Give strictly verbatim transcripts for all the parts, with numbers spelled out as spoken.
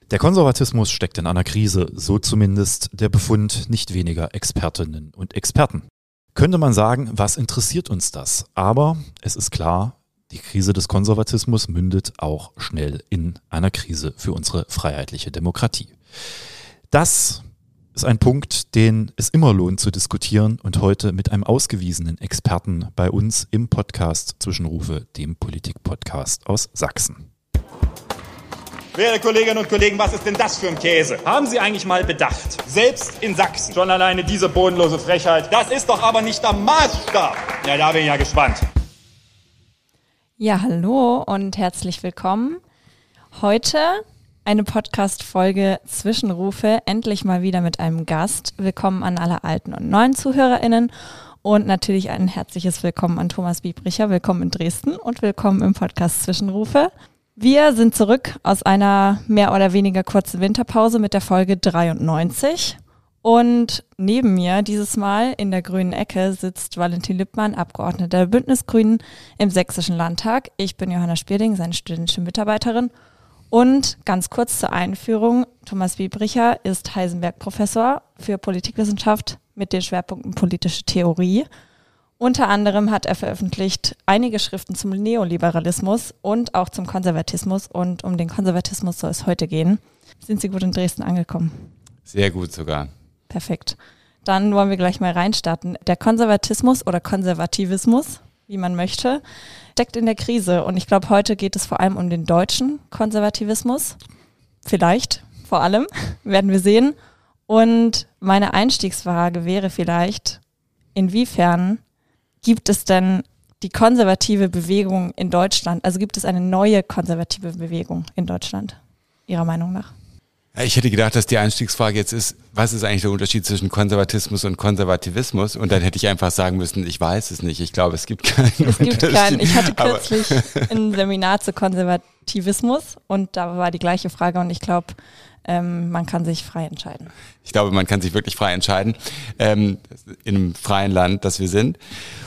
Der Konservatismus steckt in einer Krise, so zumindest der Befund nicht weniger Expertinnen und Experten. Könnte man sagen, was interessiert uns das? Aber es ist klar, die Krise des Konservatismus mündet auch schnell in einer Krise für unsere freiheitliche Demokratie. Das ist ein Punkt, den es immer lohnt zu diskutieren und heute mit einem ausgewiesenen Experten bei uns im Podcast Zwischenrufe, dem Politik-Podcast aus Sachsen. Werte Kolleginnen und Kollegen, was ist denn das für ein Käse? Haben Sie eigentlich mal bedacht, selbst in Sachsen, schon alleine diese bodenlose Frechheit, das ist doch aber nicht der Maßstab. Ja, da bin ich ja gespannt. Ja, hallo und herzlich willkommen. Heute eine Podcast-Folge Zwischenrufe, endlich mal wieder mit einem Gast. Willkommen an alle alten und neuen ZuhörerInnen und natürlich ein herzliches Willkommen an Thomas Biebricher. Willkommen in Dresden und willkommen im Podcast Zwischenrufe. Wir sind zurück aus einer mehr oder weniger kurzen Winterpause mit der Folge dreiundneunzig und neben mir dieses Mal in der grünen Ecke sitzt Valentin Lippmann, Abgeordneter der Bündnisgrünen im Sächsischen Landtag. Ich bin Johanna Spierding, seine studentische Mitarbeiterin und ganz kurz zur Einführung, Thomas Biebricher ist Heisenberg-Professor für Politikwissenschaft mit den Schwerpunkten politische Theorie. Unter anderem hat er veröffentlicht einige Schriften zum Neoliberalismus und auch zum Konservatismus. Und um den Konservatismus soll es heute gehen. Sind Sie gut in Dresden angekommen? Sehr gut sogar. Perfekt. Dann wollen wir gleich mal reinstarten. Der Konservatismus oder Konservativismus, wie man möchte, steckt in der Krise. Und ich glaube, heute geht es vor allem um den deutschen Konservativismus. Vielleicht, vor allem, werden wir sehen. Und meine Einstiegsfrage wäre vielleicht, inwiefern gibt es denn die konservative Bewegung in Deutschland? Also gibt es eine neue konservative Bewegung in Deutschland, Ihrer Meinung nach? Ich hätte gedacht, dass die Einstiegsfrage jetzt ist, was ist eigentlich der Unterschied zwischen Konservatismus und Konservativismus? Und dann hätte ich einfach sagen müssen, ich weiß es nicht. Ich glaube, es gibt keinen Es gibt Unterschied. keinen. Ich hatte kürzlich ein Seminar zu Konservativismus und da war die gleiche Frage und ich glaube, ähm, man kann sich frei entscheiden. Ich glaube, man kann sich wirklich frei entscheiden, ähm, in einem freien Land, das wir sind.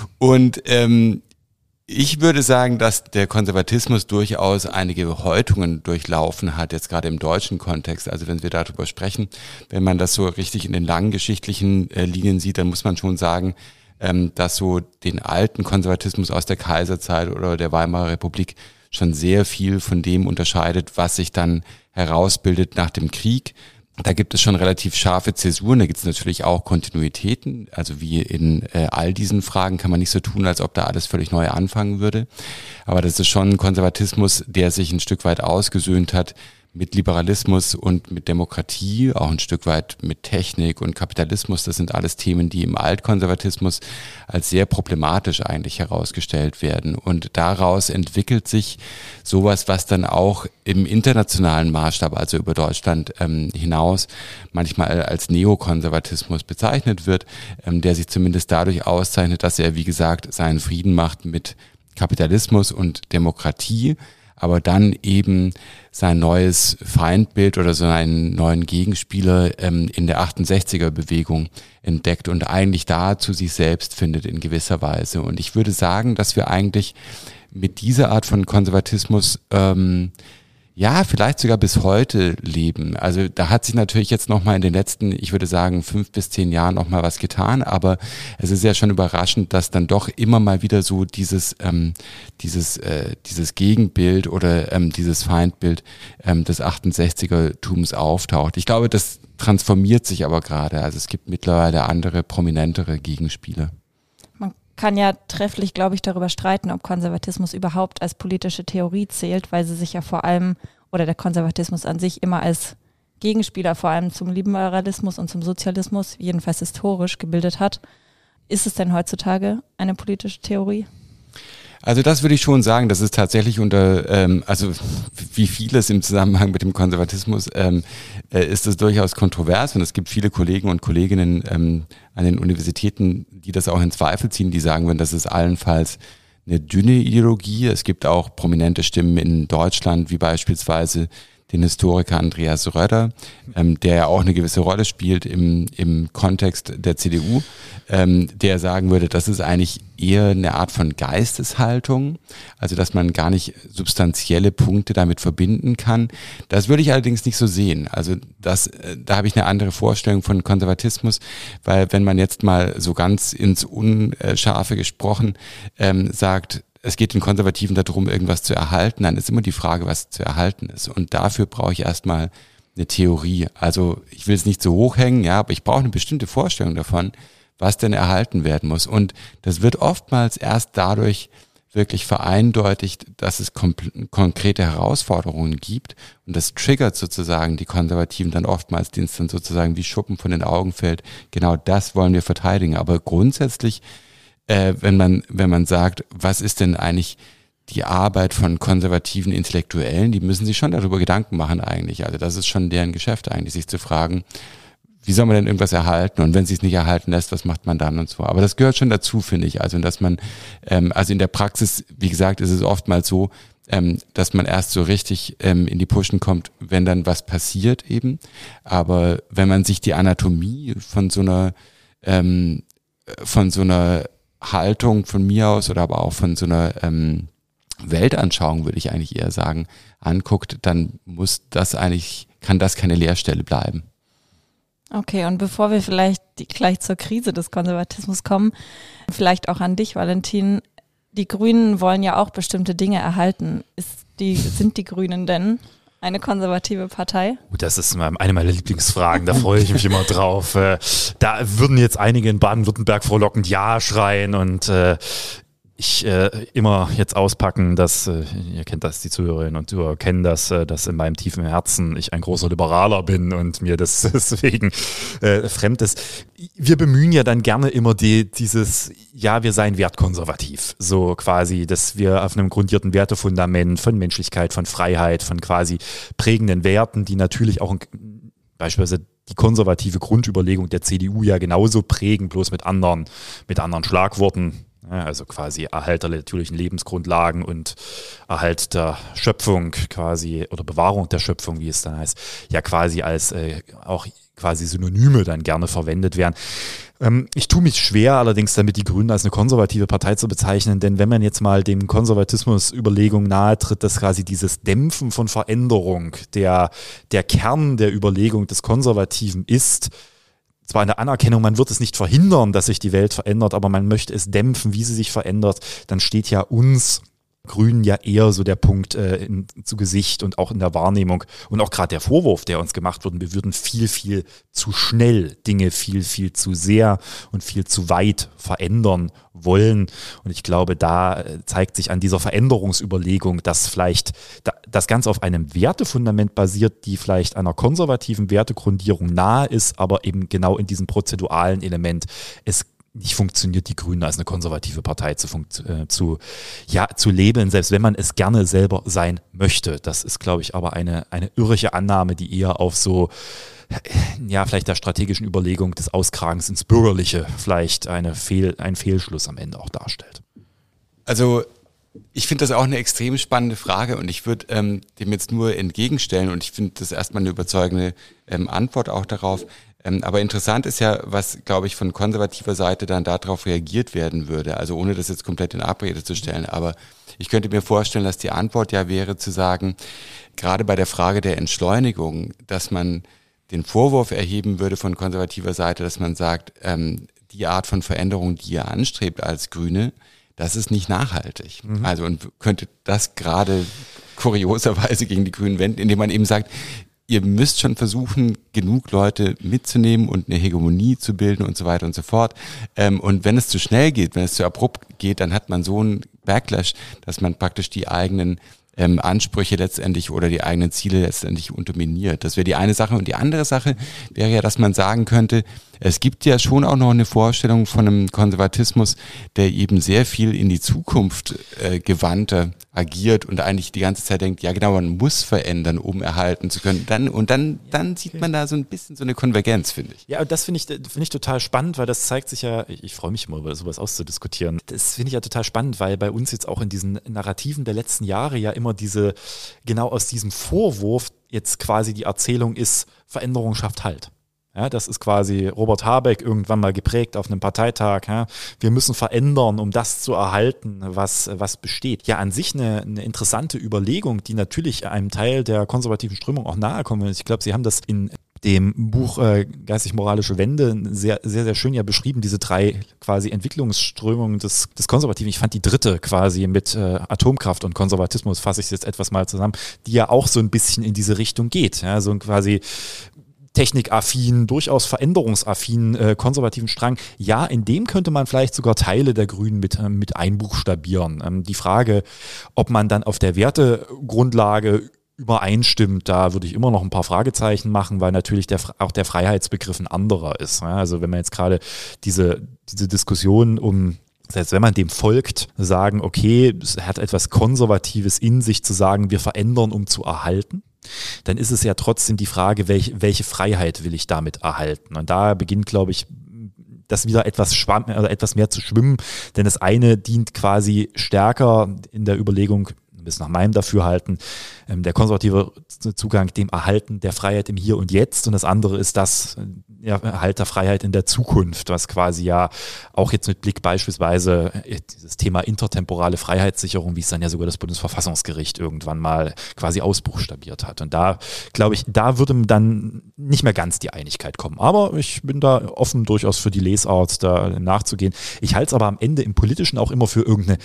Und ähm, ich würde sagen, dass der Konservatismus durchaus einige Häutungen durchlaufen hat, jetzt gerade im deutschen Kontext. Also wenn wir darüber sprechen, wenn man das so richtig in den langen geschichtlichen äh, Linien sieht, dann muss man schon sagen, ähm, dass so den alten Konservatismus aus der Kaiserzeit oder der Weimarer Republik schon sehr viel von dem unterscheidet, was sich dann herausbildet nach dem Krieg. Da gibt es schon relativ scharfe Zäsuren, da gibt es natürlich auch Kontinuitäten, also wie in äh, all diesen Fragen kann man nicht so tun, als ob da alles völlig neu anfangen würde. Aber das ist schon ein Konservatismus, der sich ein Stück weit ausgesöhnt hat mit Liberalismus und mit Demokratie, auch ein Stück weit mit Technik und Kapitalismus. Das sind alles Themen, die im Altkonservatismus als sehr problematisch eigentlich herausgestellt werden. Und daraus entwickelt sich sowas, was dann auch im internationalen Maßstab, also über Deutschland ähm, hinaus, manchmal als Neokonservatismus bezeichnet wird, ähm, der sich zumindest dadurch auszeichnet, dass er, wie gesagt, seinen Frieden macht mit Kapitalismus und Demokratie, aber dann eben sein neues Feindbild oder seinen neuen Gegenspieler ähm, in der achtundsechziger-Bewegung entdeckt und eigentlich da zu sich selbst findet in gewisser Weise. Und ich würde sagen, dass wir eigentlich mit dieser Art von Konservatismus ähm, ja, vielleicht sogar bis heute leben. Also da hat sich natürlich jetzt nochmal in den letzten, ich würde sagen, fünf bis zehn Jahren nochmal was getan, aber es ist ja schon überraschend, dass dann doch immer mal wieder so dieses ähm, dieses äh, dieses Gegenbild oder ähm, dieses Feindbild ähm, des achtundsechziger-Tums auftaucht. Ich glaube, das transformiert sich aber gerade. Also es gibt mittlerweile andere, prominentere Gegenspiele. Kann ja trefflich, glaube ich, darüber streiten, ob Konservatismus überhaupt als politische Theorie zählt, weil sie sich ja vor allem, oder der Konservatismus an sich immer als Gegenspieler vor allem zum Liberalismus und zum Sozialismus, jedenfalls historisch, gebildet hat. Ist es denn heutzutage eine politische Theorie? Also das würde ich schon sagen, das ist tatsächlich unter, ähm, also wie vieles im Zusammenhang mit dem Konservatismus, ähm, äh, ist es durchaus kontrovers und es gibt viele Kollegen und Kolleginnen ähm, an den Universitäten, die das auch in Zweifel ziehen, die sagen würden, das ist allenfalls eine dünne Ideologie. Es gibt auch prominente Stimmen in Deutschland, wie beispielsweise den Historiker Andreas Röder, ähm, der ja auch eine gewisse Rolle spielt im, im Kontext der C D U, ähm, der sagen würde, das ist eigentlich eher eine Art von Geisteshaltung, also dass man gar nicht substanzielle Punkte damit verbinden kann. Das würde ich allerdings nicht so sehen. Also das, da habe ich eine andere Vorstellung von Konservatismus, weil wenn man jetzt mal so ganz ins Unscharfe gesprochen ähm, sagt, es geht den Konservativen darum, irgendwas zu erhalten, dann ist immer die Frage, was zu erhalten ist. Und dafür brauche ich erstmal eine Theorie. Also ich will es nicht so hochhängen, ja, aber ich brauche eine bestimmte Vorstellung davon, was denn erhalten werden muss. Und das wird oftmals erst dadurch wirklich vereindeutigt, dass es komp- konkrete Herausforderungen gibt. Und das triggert sozusagen die Konservativen dann oftmals, denen es dann sozusagen wie Schuppen von den Augen fällt. Genau das wollen wir verteidigen. Aber grundsätzlich, äh, wenn man, wenn man sagt, was ist denn eigentlich die Arbeit von konservativen Intellektuellen, die müssen sich schon darüber Gedanken machen eigentlich. Also das ist schon deren Geschäft eigentlich, sich zu fragen, wie soll man denn irgendwas erhalten? Und wenn es sich nicht erhalten lässt, was macht man dann und so? Aber das gehört schon dazu, finde ich. Also, dass man, ähm, also in der Praxis, wie gesagt, ist es oftmals so, ähm, dass man erst so richtig ähm, in die Pushen kommt, wenn dann was passiert eben. Aber wenn man sich die Anatomie von so einer, ähm, von so einer Haltung von mir aus oder aber auch von so einer ähm, Weltanschauung, würde ich eigentlich eher sagen, anguckt, dann muss das eigentlich, kann das keine Leerstelle bleiben. Okay, und bevor wir vielleicht die, gleich zur Krise des Konservatismus kommen, vielleicht auch an dich, Valentin. Die Grünen wollen ja auch bestimmte Dinge erhalten. Ist die, sind die Grünen denn eine konservative Partei? Das ist eine meiner Lieblingsfragen, da freue ich mich immer drauf. Da würden jetzt einige in Baden-Württemberg frohlockend Ja schreien und äh, ich äh, immer jetzt auspacken, dass, äh, ihr kennt das, die Zuhörerinnen und Zuhörer kennen das, äh, dass in meinem tiefen Herzen ich ein großer Liberaler bin und mir das deswegen äh, fremd ist. Wir bemühen ja dann gerne immer die, dieses, ja, wir seien wertkonservativ. So quasi, dass wir auf einem grundierten Wertefundament von Menschlichkeit, von Freiheit, von quasi prägenden Werten, die natürlich auch ein, beispielsweise die konservative Grundüberlegung der C D U ja genauso prägen, bloß mit anderen, mit anderen Schlagworten. Also quasi Erhalt der natürlichen Lebensgrundlagen und Erhalt der Schöpfung quasi oder Bewahrung der Schöpfung, wie es dann heißt, ja quasi als äh, auch quasi Synonyme dann gerne verwendet werden. Ähm, ich tue mich schwer allerdings damit, die Grünen als eine konservative Partei zu bezeichnen, denn wenn man jetzt mal dem Konservatismus Überlegungen nahe tritt, dass quasi dieses Dämpfen von Veränderung der, der Kern der Überlegung des Konservativen ist, zwar in der Anerkennung, man wird es nicht verhindern, dass sich die Welt verändert, aber man möchte es dämpfen, wie sie sich verändert, dann steht ja uns Grünen ja eher so der Punkt äh, in, zu Gesicht und auch in der Wahrnehmung und auch gerade der Vorwurf, der uns gemacht wurde, wir würden viel, viel zu schnell Dinge viel, viel zu sehr und viel zu weit verändern wollen. Und ich glaube, da zeigt sich an dieser Veränderungsüberlegung, dass vielleicht da, das Ganze auf einem Wertefundament basiert, die vielleicht einer konservativen Wertegrundierung nahe ist, aber eben genau in diesem prozeduralen Element es nicht funktioniert, die Grünen als eine konservative Partei zu, äh, zu, ja, zu labeln, selbst wenn man es gerne selber sein möchte. Das ist, glaube ich, aber eine, eine irrige Annahme, die eher auf so, ja, vielleicht der strategischen Überlegung des Auskragens ins Bürgerliche vielleicht eine Fehl, einen Fehlschluss am Ende auch darstellt. Also ich finde das auch eine extrem spannende Frage und ich würde ähm, dem jetzt nur entgegenstellen und ich finde das erstmal eine überzeugende ähm, Antwort auch darauf. Ähm, aber interessant ist ja, was, glaube ich, von konservativer Seite dann darauf reagiert werden würde. Also ohne das jetzt komplett in Abrede zu stellen. Aber ich könnte mir vorstellen, dass die Antwort ja wäre zu sagen, gerade bei der Frage der Entschleunigung, dass man den Vorwurf erheben würde von konservativer Seite, dass man sagt, ähm, die Art von Veränderung, die ihr anstrebt als Grüne, das ist nicht nachhaltig. Mhm. Also und könnte das gerade kurioserweise gegen die Grünen wenden, indem man eben sagt, ihr müsst schon versuchen, genug Leute mitzunehmen und eine Hegemonie zu bilden und so weiter und so fort. Ähm, und wenn es zu schnell geht, wenn es zu abrupt geht, dann hat man so einen Backlash, dass man praktisch die eigenen ähm, Ansprüche letztendlich oder die eigenen Ziele letztendlich unterminiert. Das wäre die eine Sache. Und die andere Sache wäre ja, dass man sagen könnte, es gibt ja schon auch noch eine Vorstellung von einem Konservatismus, der eben sehr viel in die Zukunft äh, gewandter agiert und eigentlich die ganze Zeit denkt, ja genau, man muss verändern, um erhalten zu können. Dann, und dann, dann sieht man da so ein bisschen so eine Konvergenz, finde ich. Ja, das finde ich, finde ich total spannend, weil das zeigt sich ja, ich freue mich immer über sowas auszudiskutieren. Das finde ich ja total spannend, weil bei uns jetzt auch in diesen Narrativen der letzten Jahre ja immer diese, genau aus diesem Vorwurf jetzt quasi die Erzählung ist, Veränderung schafft Halt. Ja, das ist quasi Robert Habeck irgendwann mal geprägt auf einem Parteitag. Ja. Wir müssen verändern, um das zu erhalten, was, was besteht. Ja, an sich eine, eine interessante Überlegung, die natürlich einem Teil der konservativen Strömung auch nahe kommt. Ich glaube, Sie haben das in dem Buch äh, Geistig-moralische Wende sehr, sehr, sehr schön ja beschrieben, diese drei quasi Entwicklungsströmungen des, des Konservativen. Ich fand die dritte quasi mit äh, Atomkraft und Konservatismus, fasse ich jetzt etwas mal zusammen, die ja auch so ein bisschen in diese Richtung geht. Ja, so ein quasi technikaffinen, durchaus veränderungsaffinen äh, konservativen Strang. Ja, in dem könnte man vielleicht sogar Teile der Grünen mit, äh, mit einbuchstabieren. Ähm, die Frage, ob man dann auf der Wertegrundlage übereinstimmt, da würde ich immer noch ein paar Fragezeichen machen, weil natürlich der, auch der Freiheitsbegriff ein anderer ist. Ja, also wenn man jetzt gerade diese, diese Diskussion um, selbst wenn man dem folgt, sagen, okay, es hat etwas Konservatives in sich zu sagen, wir verändern, um zu erhalten, dann ist es ja trotzdem die Frage, welche, welche Freiheit will ich damit erhalten? Und da beginnt, glaube ich, das wieder etwas schwamm, oder etwas mehr zu schwimmen, denn das eine dient quasi stärker in der Überlegung, bis nach meinem Dafürhalten, ähm, der konservative Zugang dem Erhalten der Freiheit im Hier und Jetzt, und das andere ist das ja, Erhalt der Freiheit in der Zukunft, was quasi ja auch jetzt mit Blick beispielsweise äh, dieses Thema intertemporale Freiheitssicherung, wie es dann ja sogar das Bundesverfassungsgericht irgendwann mal quasi ausbuchstabiert hat. Und da, glaube ich, da würde dann nicht mehr ganz die Einigkeit kommen. Aber ich bin da offen durchaus für die Lesart, da nachzugehen. Ich halte es aber am Ende im Politischen auch immer für irgendeine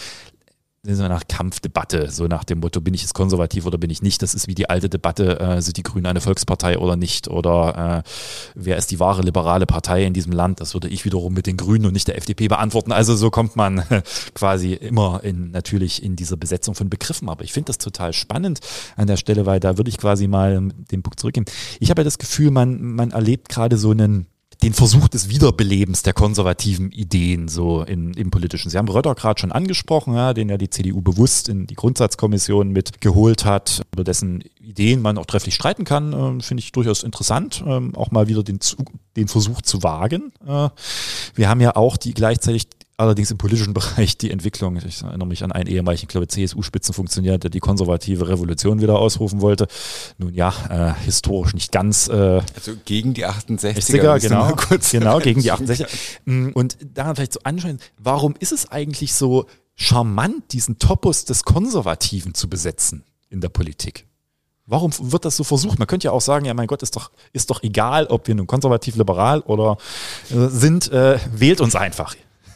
so nach Kampfdebatte, so nach dem Motto, bin ich jetzt konservativ oder bin ich nicht? Das ist wie die alte Debatte, äh, sind die Grünen eine Volkspartei oder nicht? Oder äh, wer ist die wahre liberale Partei in diesem Land? Das würde ich wiederum mit den Grünen und nicht der F D P beantworten. Also so kommt man äh, quasi immer in, natürlich in dieser Besetzung von Begriffen. Aber ich finde das total spannend an der Stelle, weil da würde ich quasi mal den Punkt zurückgeben. Ich habe ja das Gefühl, man, man erlebt gerade so einen den Versuch des Wiederbelebens der konservativen Ideen so in, im Politischen. Sie haben Rötter gerade schon angesprochen, ja, den ja die C D U bewusst in die Grundsatzkommission mitgeholt hat, über dessen Ideen man auch trefflich streiten kann, äh, finde ich durchaus interessant, äh, auch mal wieder den, den Versuch zu wagen. Äh, wir haben ja auch die gleichzeitig allerdings im politischen Bereich die Entwicklung, ich erinnere mich an einen ehemaligen, ich glaube, C S U-Spitzenfunktionär, der die konservative Revolution wieder ausrufen wollte. Nun ja, äh, historisch nicht ganz. Äh, also gegen die achtundsechziger. Genau, genau gegen die achtundsechziger. Und daran vielleicht so anschauen, warum ist es eigentlich so charmant, diesen Topos des Konservativen zu besetzen in der Politik? Warum wird das so versucht? Man könnte ja auch sagen, ja mein Gott, ist doch, ist doch egal, ob wir nun konservativ, liberal oder äh, sind, äh, wählt uns einfach.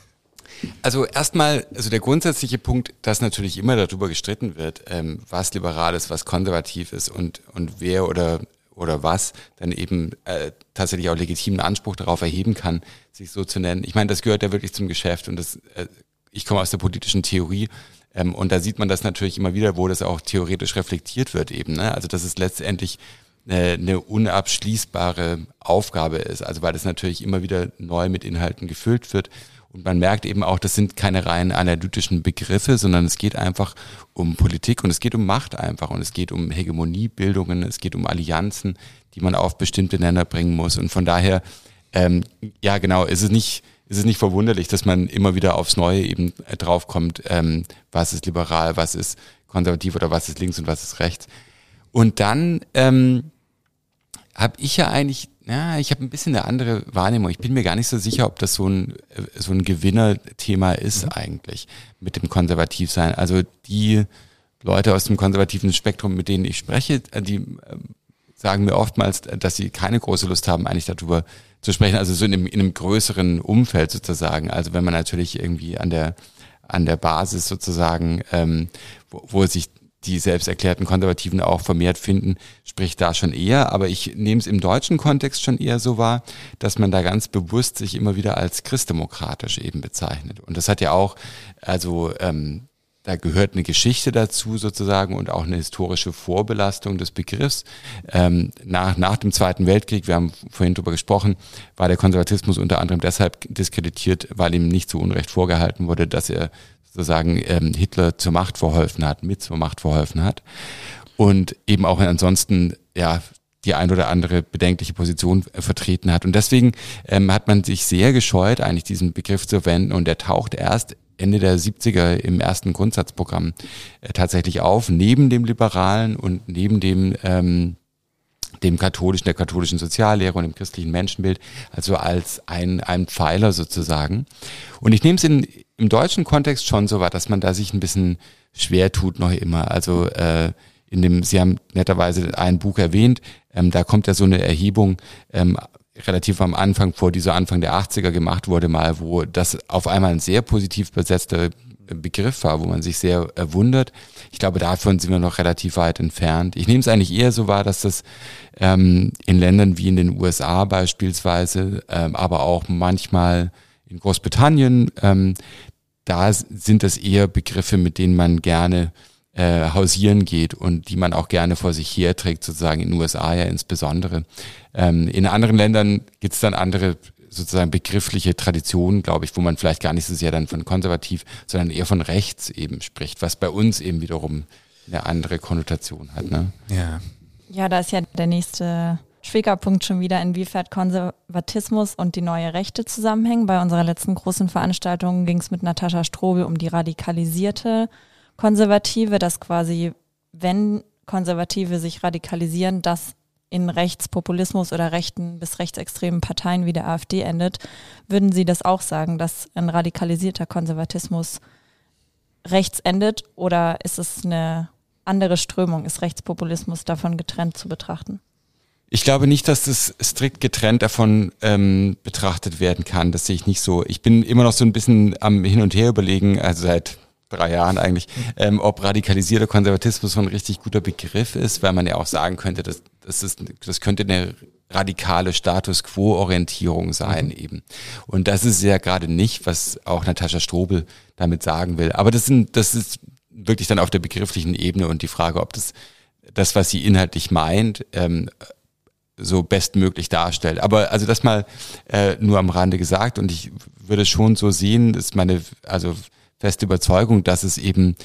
Also erstmal, also der grundsätzliche Punkt, dass natürlich immer darüber gestritten wird, ähm, was liberal ist, was konservativ ist und und wer oder oder was dann eben äh, tatsächlich auch legitimen Anspruch darauf erheben kann, sich so zu nennen. Ich meine, das gehört ja wirklich zum Geschäft und das, äh, ich komme aus der politischen Theorie ähm, und da sieht man das natürlich immer wieder, wo das auch theoretisch reflektiert wird eben. Ne? Also dass es letztendlich eine, eine unabschließbare Aufgabe ist, also weil das natürlich immer wieder neu mit Inhalten gefüllt wird. Und man merkt eben auch, das sind keine rein analytischen Begriffe, sondern es geht einfach um Politik und es geht um Macht einfach und es geht um Hegemoniebildungen, es geht um Allianzen, die man auf bestimmte Länder bringen muss. Und von daher, ähm, ja genau, ist es nicht, ist es nicht verwunderlich, dass man immer wieder aufs Neue eben draufkommt, ähm, was ist liberal, was ist konservativ oder was ist links und was ist rechts. Und dann ähm, habe ich ja eigentlich Ja, ich habe ein bisschen eine andere Wahrnehmung. Ich bin mir gar nicht so sicher, ob das so ein so ein Gewinnerthema ist mhm. eigentlich mit dem Konservativsein. Also die Leute aus dem konservativen Spektrum, mit denen ich spreche, die äh, sagen mir oftmals, dass sie keine große Lust haben, eigentlich darüber zu sprechen. Also so in einem, in einem größeren Umfeld sozusagen. Also wenn man natürlich irgendwie an der an der Basis sozusagen, ähm, wo, wo sich die selbst erklärten Konservativen auch vermehrt finden, spricht da schon eher. Aber ich nehme es im deutschen Kontext schon eher so wahr, dass man da ganz bewusst sich immer wieder als christdemokratisch eben bezeichnet. Und das hat ja auch, also ähm, da gehört eine Geschichte dazu sozusagen und auch eine historische Vorbelastung des Begriffs. Ähm, nach, nach dem Zweiten Weltkrieg, wir haben vorhin drüber gesprochen, war der Konservatismus unter anderem deshalb diskreditiert, weil ihm nicht zu Unrecht vorgehalten wurde, dass er sozusagen ähm, Hitler zur Macht verholfen hat, mit zur Macht verholfen hat und eben auch ansonsten ja die ein oder andere bedenkliche Position äh, vertreten hat. Und deswegen ähm, hat man sich sehr gescheut, eigentlich diesen Begriff zu verwenden und der taucht erst Ende der siebziger im ersten Grundsatzprogramm äh, tatsächlich auf, neben dem Liberalen und neben dem ähm, dem katholischen, der katholischen Soziallehre und dem christlichen Menschenbild, also als ein, ein Pfeiler sozusagen. Und ich nehme es in, im deutschen Kontext schon so wahr, dass man da sich ein bisschen schwer tut noch immer. Also äh, in dem, Sie haben netterweise ein Buch erwähnt, ähm, da kommt ja so eine Erhebung ähm, relativ am Anfang vor, die so Anfang der achtziger gemacht wurde mal, wo das auf einmal ein sehr positiv besetzter Begriff war, wo man sich sehr äh, wundert. Ich glaube, davon sind wir noch relativ weit entfernt. Ich nehme es eigentlich eher so wahr, dass das ähm, in Ländern wie in den U S A beispielsweise, ähm, aber auch manchmal in Großbritannien, ähm, da sind das eher Begriffe, mit denen man gerne äh, hausieren geht und die man auch gerne vor sich herträgt, sozusagen in den U S A ja insbesondere. Ähm, in anderen Ländern gibt es dann andere sozusagen begriffliche Traditionen, glaube ich, wo man vielleicht gar nicht so sehr dann von konservativ, sondern eher von rechts eben spricht, was bei uns eben wiederum eine andere Konnotation hat. Ne? Ja. Ja, da ist ja der nächste Schwiegerpunkt schon wieder, inwiefern Konservatismus und die neue Rechte zusammenhängen. Bei unserer letzten großen Veranstaltung ging es mit Natascha Strobel um die radikalisierte Konservative, dass quasi, wenn Konservative sich radikalisieren, das in Rechtspopulismus oder rechten bis rechtsextremen Parteien wie der AfD endet. Würden Sie das auch sagen, dass ein radikalisierter Konservatismus rechts endet, oder ist es eine andere Strömung? Ist Rechtspopulismus davon getrennt zu betrachten? Ich glaube nicht, dass das strikt getrennt davon ähm, betrachtet werden kann. Das sehe ich nicht so. Ich bin immer noch so ein bisschen am Hin und Her überlegen, also seit drei Jahren eigentlich, ähm, ob radikalisierter Konservatismus so ein richtig guter Begriff ist, weil man ja auch sagen könnte, dass das, ist, das könnte eine radikale Status-Quo-Orientierung sein, mhm. eben. Und das ist ja gerade nicht, was auch Natascha Strobel damit sagen will. Aber das sind, das ist wirklich dann auf der begrifflichen Ebene und die Frage, ob das, das, was sie inhaltlich meint, ähm, so bestmöglich darstellt. Aber also das mal äh, nur am Rande gesagt, und ich würde schon so sehen, das ist meine, also feste Überzeugung, dass es eben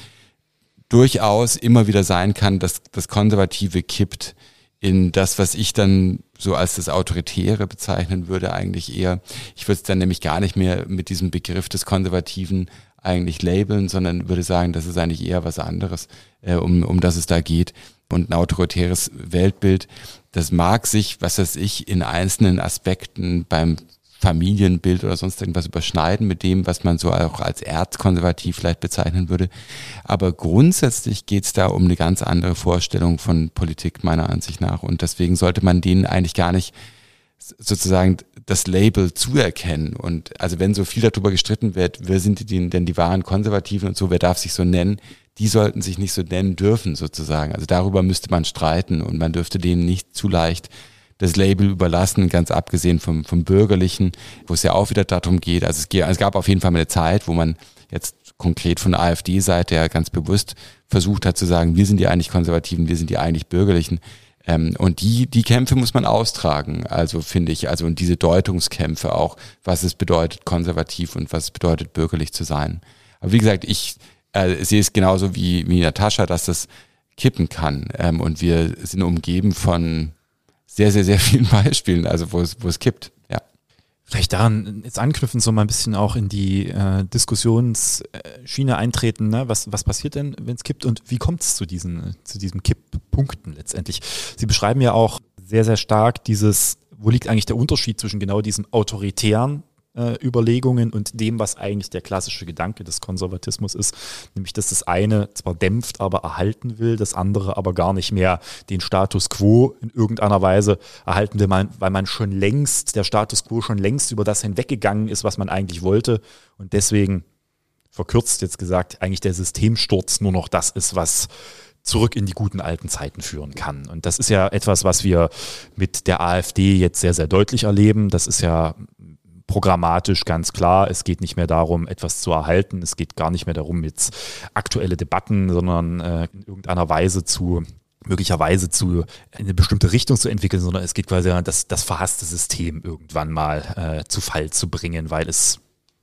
durchaus immer wieder sein kann, dass das Konservative kippt in das, was ich dann so als das Autoritäre bezeichnen würde, eigentlich eher. Ich würde es dann nämlich gar nicht mehr mit diesem Begriff des Konservativen eigentlich labeln, sondern würde sagen, das ist eigentlich eher was anderes, äh, um, um das es da geht. Und ein autoritäres Weltbild, das mag sich, was weiß ich, in einzelnen Aspekten beim Familienbild oder sonst irgendwas überschneiden mit dem, was man so auch als erzkonservativ vielleicht bezeichnen würde. Aber grundsätzlich geht es da um eine ganz andere Vorstellung von Politik meiner Ansicht nach. Und deswegen sollte man denen eigentlich gar nicht sozusagen das Label zuerkennen. Und also wenn so viel darüber gestritten wird, wer sind die denn die wahren Konservativen und so, wer darf sich so nennen, die sollten sich nicht so nennen dürfen sozusagen. Also darüber müsste man streiten und man dürfte denen nicht zu leicht das Label überlassen, ganz abgesehen vom, vom Bürgerlichen, wo es ja auch wieder darum geht. Also es, geht, es gab auf jeden Fall mal eine Zeit, wo man jetzt konkret von der AfD-Seite ja ganz bewusst versucht hat zu sagen, wir sind die eigentlich Konservativen, wir sind die eigentlich Bürgerlichen. Ähm, und die, die Kämpfe muss man austragen, also finde ich, also und diese Deutungskämpfe auch, was es bedeutet, konservativ und was es bedeutet, bürgerlich zu sein. Aber wie gesagt, ich äh, sehe es genauso wie, wie Natascha, dass das kippen kann. Ähm, und wir sind umgeben von sehr, sehr, sehr vielen Beispielen, also wo es, wo es kippt, ja. Vielleicht daran jetzt anknüpfen, so mal ein bisschen auch in die äh, Diskussionsschiene eintreten, ne? Was, was passiert denn, wenn es kippt und wie kommt es zu diesen, zu diesen Kipppunkten letztendlich? Sie beschreiben ja auch sehr, sehr stark dieses, wo liegt eigentlich der Unterschied zwischen genau diesen autoritären äh, Überlegungen und dem, was eigentlich der klassische Gedanke des Konservatismus ist, nämlich dass das eine zwar dämpft, aber erhalten will, das andere aber gar nicht mehr den Status quo in irgendeiner Weise erhalten will, weil man schon längst, der Status quo schon längst über das hinweggegangen ist, was man eigentlich wollte und deswegen, verkürzt jetzt gesagt, eigentlich der Systemsturz nur noch das ist, was zurück in die guten alten Zeiten führen kann. Und das ist ja etwas, was wir mit der AfD jetzt sehr, sehr deutlich erleben. Das ist ja programmatisch ganz klar, es geht nicht mehr darum, etwas zu erhalten, es geht gar nicht mehr darum, jetzt aktuelle Debatten, sondern äh, in irgendeiner Weise zu, möglicherweise zu in eine bestimmte Richtung zu entwickeln, sondern es geht quasi darum, das, das verhasste System irgendwann mal äh, zu Fall zu bringen, weil es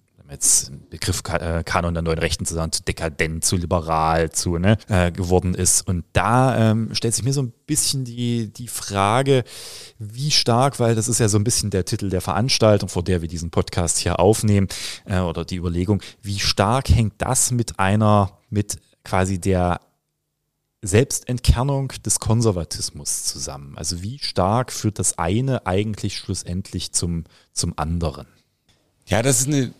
jetzt ein Begriff äh, Kanon der neuen Rechten zu sagen, zu dekadent, zu liberal, zu ne, äh, geworden ist. Und da ähm, stellt sich mir so ein bisschen die, die Frage, wie stark, weil das ist ja so ein bisschen der Titel der Veranstaltung, vor der wir diesen Podcast hier aufnehmen, äh, oder die Überlegung, wie stark hängt das mit einer, mit quasi der Selbstentkernung des Konservatismus zusammen? Also wie stark führt das eine eigentlich schlussendlich zum, zum anderen? Ja, das ist eine,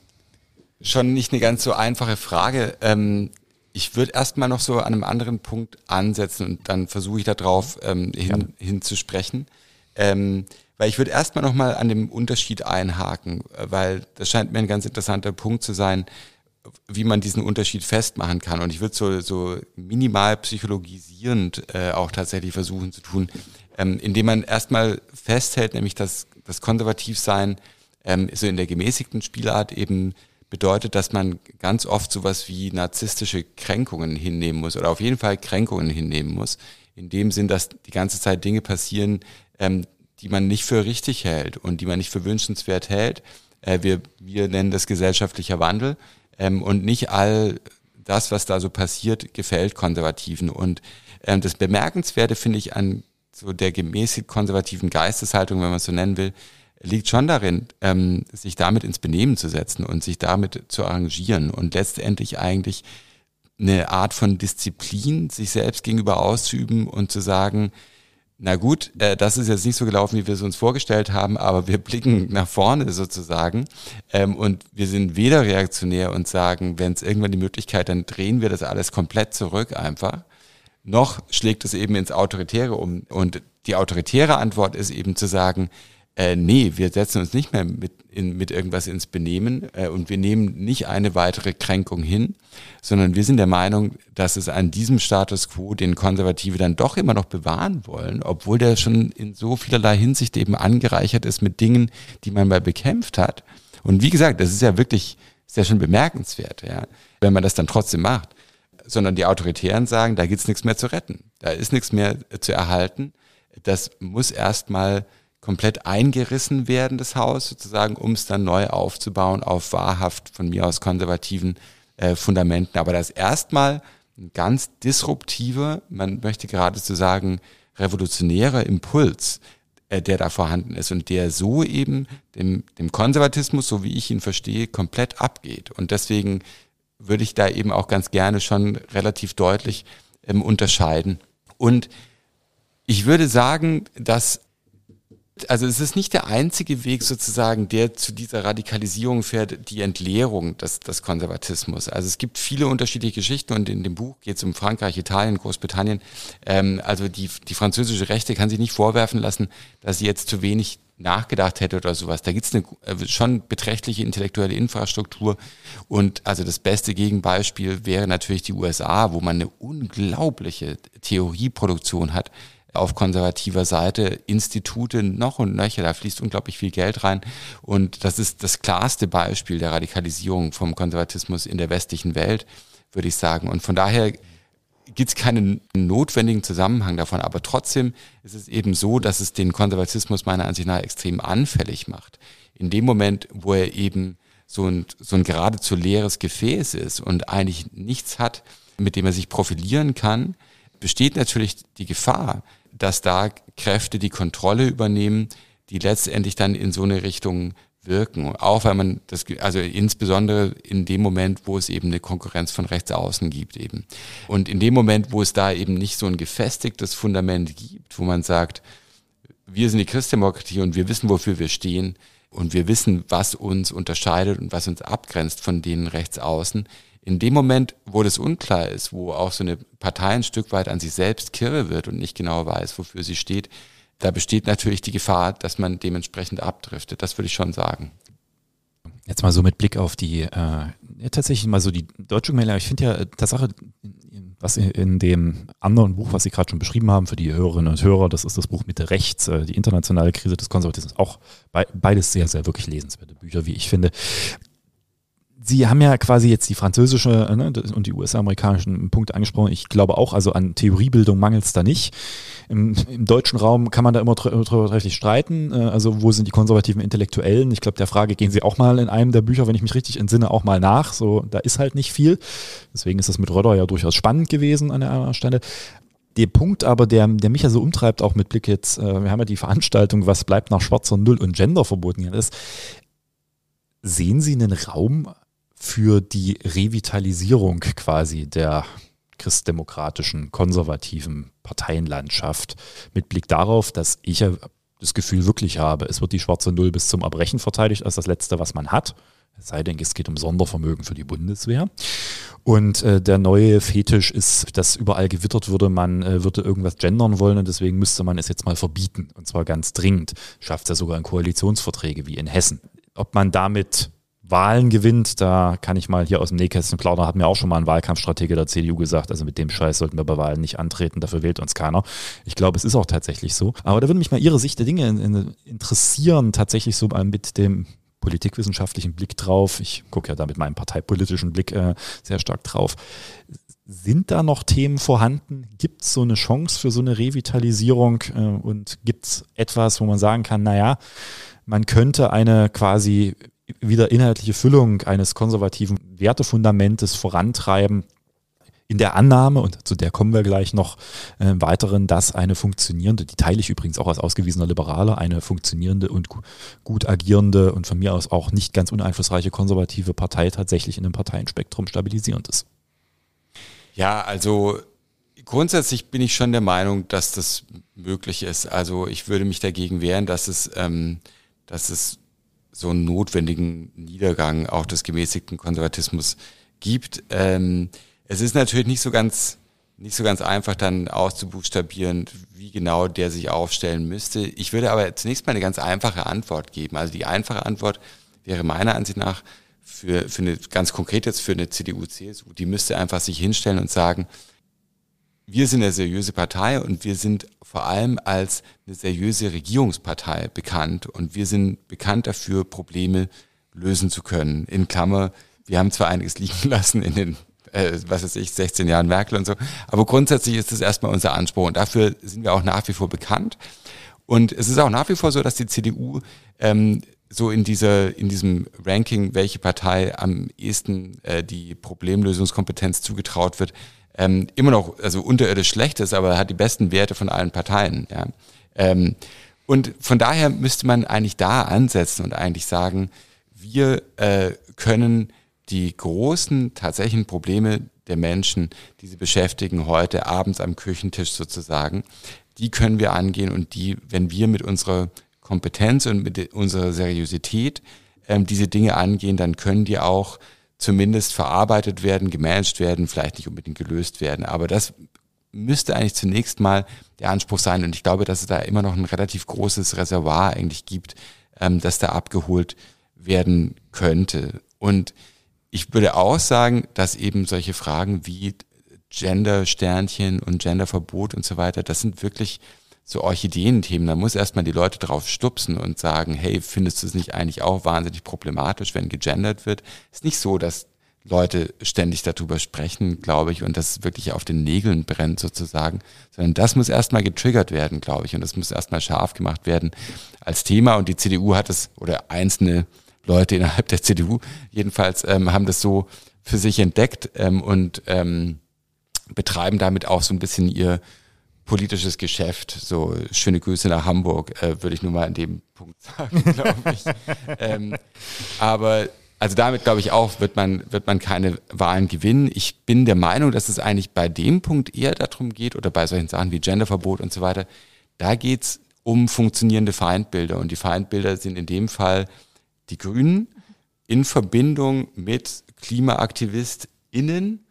schon nicht eine ganz so einfache Frage. Ähm, ich würde erstmal noch so an einem anderen Punkt ansetzen und dann versuche ich darauf ähm, hin, hinzusprechen. Ähm, weil ich würde erstmal nochmal an dem Unterschied einhaken, weil das scheint mir ein ganz interessanter Punkt zu sein, wie man diesen Unterschied festmachen kann. Und ich würde so, so minimal psychologisierend äh, auch tatsächlich versuchen zu tun, ähm, indem man erstmal festhält, nämlich dass das Konservativsein ähm, so in der gemäßigten Spielart eben bedeutet, dass man ganz oft sowas wie narzisstische Kränkungen hinnehmen muss oder auf jeden Fall Kränkungen hinnehmen muss. In dem Sinn, dass die ganze Zeit Dinge passieren, ähm, die man nicht für richtig hält und die man nicht für wünschenswert hält. Äh, wir, wir nennen das gesellschaftlicher Wandel. Ähm, und nicht all das, was da so passiert, gefällt Konservativen. Und ähm, das Bemerkenswerte, finde ich, an so der gemäßigt konservativen Geisteshaltung, wenn man es so nennen will, liegt schon darin, ähm, sich damit ins Benehmen zu setzen und sich damit zu arrangieren und letztendlich eigentlich eine Art von Disziplin sich selbst gegenüber auszuüben und zu sagen, na gut, äh, das ist jetzt nicht so gelaufen, wie wir es uns vorgestellt haben, aber wir blicken nach vorne sozusagen ähm, und wir sind weder reaktionär und sagen, wenn es irgendwann die Möglichkeit, dann drehen wir das alles komplett zurück einfach, noch schlägt es eben ins Autoritäre um. Und die autoritäre Antwort ist eben zu sagen, äh, nee, wir setzen uns nicht mehr mit, in, mit irgendwas ins Benehmen äh, und wir nehmen nicht eine weitere Kränkung hin, sondern wir sind der Meinung, dass es an diesem Status quo, den Konservative dann doch immer noch bewahren wollen, obwohl der schon in so vielerlei Hinsicht eben angereichert ist mit Dingen, die man mal bekämpft hat. Und wie gesagt, das ist ja wirklich, ist ja schon bemerkenswert, ja, wenn man das dann trotzdem macht. Sondern die Autoritären sagen, da gibt's nichts mehr zu retten, da ist nichts mehr zu erhalten. Das muss erstmal komplett eingerissen werden, das Haus sozusagen, um es dann neu aufzubauen auf wahrhaft von mir aus konservativen äh, Fundamenten. Aber das erstmal ein ganz disruptiver, man möchte geradezu sagen, revolutionärer Impuls, äh, der da vorhanden ist und der so eben dem, dem Konservatismus, so wie ich ihn verstehe, komplett abgeht. Und deswegen würde ich da eben auch ganz gerne schon relativ deutlich ähm, unterscheiden. Und ich würde sagen, dass also es ist nicht der einzige Weg sozusagen, der zu dieser Radikalisierung fährt, die Entleerung des, des Konservatismus. Also es gibt viele unterschiedliche Geschichten und in dem Buch geht es um Frankreich, Italien, Großbritannien. Ähm, also die, die französische Rechte kann sich nicht vorwerfen lassen, dass sie jetzt zu wenig nachgedacht hätte oder sowas. Da gibt es eine schon beträchtliche intellektuelle Infrastruktur und also das beste Gegenbeispiel wäre natürlich die U S A, wo man eine unglaubliche Theorieproduktion hat, auf konservativer Seite, Institute noch und nöcher, da fließt unglaublich viel Geld rein und das ist das klarste Beispiel der Radikalisierung vom Konservatismus in der westlichen Welt, würde ich sagen. Und von daher gibt es keinen notwendigen Zusammenhang davon, aber trotzdem ist es eben so, dass es den Konservatismus meiner Ansicht nach extrem anfällig macht. In dem Moment, wo er eben so ein, so ein geradezu leeres Gefäß ist und eigentlich nichts hat, mit dem er sich profilieren kann, besteht natürlich die Gefahr, dass da Kräfte die Kontrolle übernehmen, die letztendlich dann in so eine Richtung wirken. Auch weil man das, also insbesondere in dem Moment, wo es eben eine Konkurrenz von rechts außen gibt eben. Und in dem Moment, wo es da eben nicht so ein gefestigtes Fundament gibt, wo man sagt, wir sind die Christdemokratie und wir wissen, wofür wir stehen und wir wissen, was uns unterscheidet und was uns abgrenzt von denen rechts außen. In dem Moment, wo das unklar ist, wo auch so eine Partei ein Stück weit an sich selbst kirre wird und nicht genau weiß, wofür sie steht, da besteht natürlich die Gefahr, dass man dementsprechend abdriftet. Das würde ich schon sagen. Jetzt mal so mit Blick auf die, äh, ja, tatsächlich mal so die deutsche Gemeinde. Ich finde ja Tatsache, was in dem anderen Buch, was Sie gerade schon beschrieben haben für die Hörerinnen und Hörer, das ist das Buch Mitte Rechts, äh, die internationale Krise des Konservatismus. Auch be- beides sehr, sehr wirklich lesenswerte Bücher, wie ich finde. Sie haben ja quasi jetzt die französische ne, und die U S-amerikanischen Punkte angesprochen. Ich glaube auch, also an Theoriebildung mangelt es da nicht. Im, Im deutschen Raum kann man da immer trefflich streiten. Also wo sind die konservativen Intellektuellen? Ich glaube, der Frage gehen Sie auch mal in einem der Bücher, wenn ich mich richtig entsinne, auch mal nach. So, da ist halt nicht viel. Deswegen ist das mit Röder ja durchaus spannend gewesen an der anderen Stelle. Der Punkt aber, der, der mich ja so umtreibt, auch mit Blick jetzt, äh, wir haben ja die Veranstaltung, was bleibt nach schwarzer Null und Gender verboten ist. Sehen Sie einen Raum für die Revitalisierung quasi der christdemokratischen, konservativen Parteienlandschaft mit Blick darauf, dass ich ja das Gefühl wirklich habe, es wird die schwarze Null bis zum Erbrechen verteidigt als das Letzte, was man hat. Es sei denn, es geht um Sondervermögen für die Bundeswehr. Und äh, der neue Fetisch ist, dass überall gewittert würde, man äh, würde irgendwas gendern wollen und deswegen müsste man es jetzt mal verbieten. Und zwar ganz dringend. Schafft es ja sogar in Koalitionsverträge wie in Hessen. Ob man damit Wahlen gewinnt, da kann ich mal hier aus dem Nähkästchen plaudern, hat mir auch schon mal ein Wahlkampfstratege der C D U gesagt, also mit dem Scheiß sollten wir bei Wahlen nicht antreten, dafür wählt uns keiner. Ich glaube, es ist auch tatsächlich so. Aber da würde mich mal Ihre Sicht der Dinge interessieren, tatsächlich so mit dem politikwissenschaftlichen Blick drauf. Ich gucke ja da mit meinem parteipolitischen Blick äh, sehr stark drauf. Sind da noch Themen vorhanden? Gibt es so eine Chance für so eine Revitalisierung äh, und gibt es etwas, wo man sagen kann, naja, man könnte eine quasi wieder inhaltliche Füllung eines konservativen Wertefundamentes vorantreiben, in der Annahme, und zu der kommen wir gleich noch äh, weiteren, dass eine funktionierende, die teile ich übrigens auch als ausgewiesener Liberaler, eine funktionierende und gu- gut agierende und von mir aus auch nicht ganz uneinflussreiche konservative Partei tatsächlich in einem Parteienspektrum stabilisierend ist. Ja, also grundsätzlich bin ich schon der Meinung, dass das möglich ist. Also ich würde mich dagegen wehren, dass es, ähm, dass es so einen notwendigen Niedergang auch des gemäßigten Konservatismus gibt. Ähm, Es ist natürlich nicht so ganz, nicht so ganz einfach dann auszubuchstabieren, wie genau der sich aufstellen müsste. Ich würde aber zunächst mal eine ganz einfache Antwort geben. Also die einfache Antwort wäre meiner Ansicht nach für, für eine, ganz konkret jetzt für eine C D U, C S U, die müsste einfach sich hinstellen und sagen, wir sind eine seriöse Partei und wir sind vor allem als eine seriöse Regierungspartei bekannt und wir sind bekannt dafür, Probleme lösen zu können. In Klammer, wir haben zwar einiges liegen lassen in den Äh, was weiß ich, sechzehn Jahren Merkel und so. Aber grundsätzlich ist das erstmal unser Anspruch und dafür sind wir auch nach wie vor bekannt. Und es ist auch nach wie vor so, dass die C D U ähm, so in dieser in diesem Ranking, welche Partei am ehesten äh, die Problemlösungskompetenz zugetraut wird, ähm, immer noch also unterirdisch schlecht ist, aber hat die besten Werte von allen Parteien. Ja. Ähm, und von daher müsste man eigentlich da ansetzen und eigentlich sagen, wir äh, können die großen tatsächlichen Probleme der Menschen, die sie beschäftigen heute abends am Küchentisch sozusagen, die können wir angehen und die, wenn wir mit unserer Kompetenz und mit unserer Seriosität ähm, diese Dinge angehen, dann können die auch zumindest verarbeitet werden, gemanagt werden, vielleicht nicht unbedingt gelöst werden. Aber das müsste eigentlich zunächst mal der Anspruch sein und ich glaube, dass es da immer noch ein relativ großes Reservoir eigentlich gibt, ähm, das da abgeholt werden könnte. Und ich würde auch sagen, dass eben solche Fragen wie Gender-Sternchen und Genderverbot und so weiter, das sind wirklich so Orchideenthemen. Da muss erstmal die Leute drauf stupsen und sagen, hey, findest du es nicht eigentlich auch wahnsinnig problematisch, wenn gegendert wird? Ist nicht so, dass Leute ständig darüber sprechen, glaube ich, und das wirklich auf den Nägeln brennt sozusagen, sondern das muss erstmal getriggert werden, glaube ich, und das muss erstmal scharf gemacht werden als Thema und die C D U hat es, oder einzelne Leute innerhalb der C D U jedenfalls ähm, haben das so für sich entdeckt ähm, und ähm, betreiben damit auch so ein bisschen ihr politisches Geschäft. So schöne Grüße nach Hamburg, äh, würde ich nur mal an dem Punkt sagen, glaube ich. ähm, aber also damit, glaube ich auch, wird man wird man keine Wahlen gewinnen. Ich bin der Meinung, dass es eigentlich bei dem Punkt eher darum geht, oder bei solchen Sachen wie Genderverbot und so weiter, da geht's um funktionierende Feindbilder. Und die Feindbilder sind in dem Fall die Grünen in Verbindung mit KlimaaktivistInnen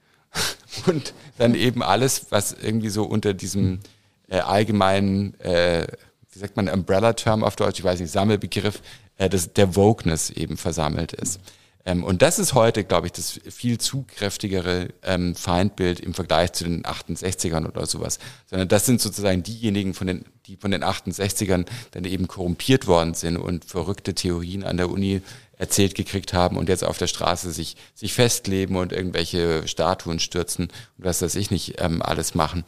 und dann eben alles, was irgendwie so unter diesem äh, allgemeinen, äh, wie sagt man, Umbrella-Term auf Deutsch, ich weiß nicht, Sammelbegriff, äh, das, der Wokeness eben versammelt ist. Ähm, und das ist heute, glaube ich, das viel zugkräftigere ähm, Feindbild im Vergleich zu den achtundsechzigern oder sowas. Sondern das sind sozusagen diejenigen, von den, die von den achtundsechzigern dann eben korrumpiert worden sind und verrückte Theorien an der Uni erzählt gekriegt haben und jetzt auf der Straße sich sich festleben und irgendwelche Statuen stürzen und was weiß ich nicht ähm, alles machen.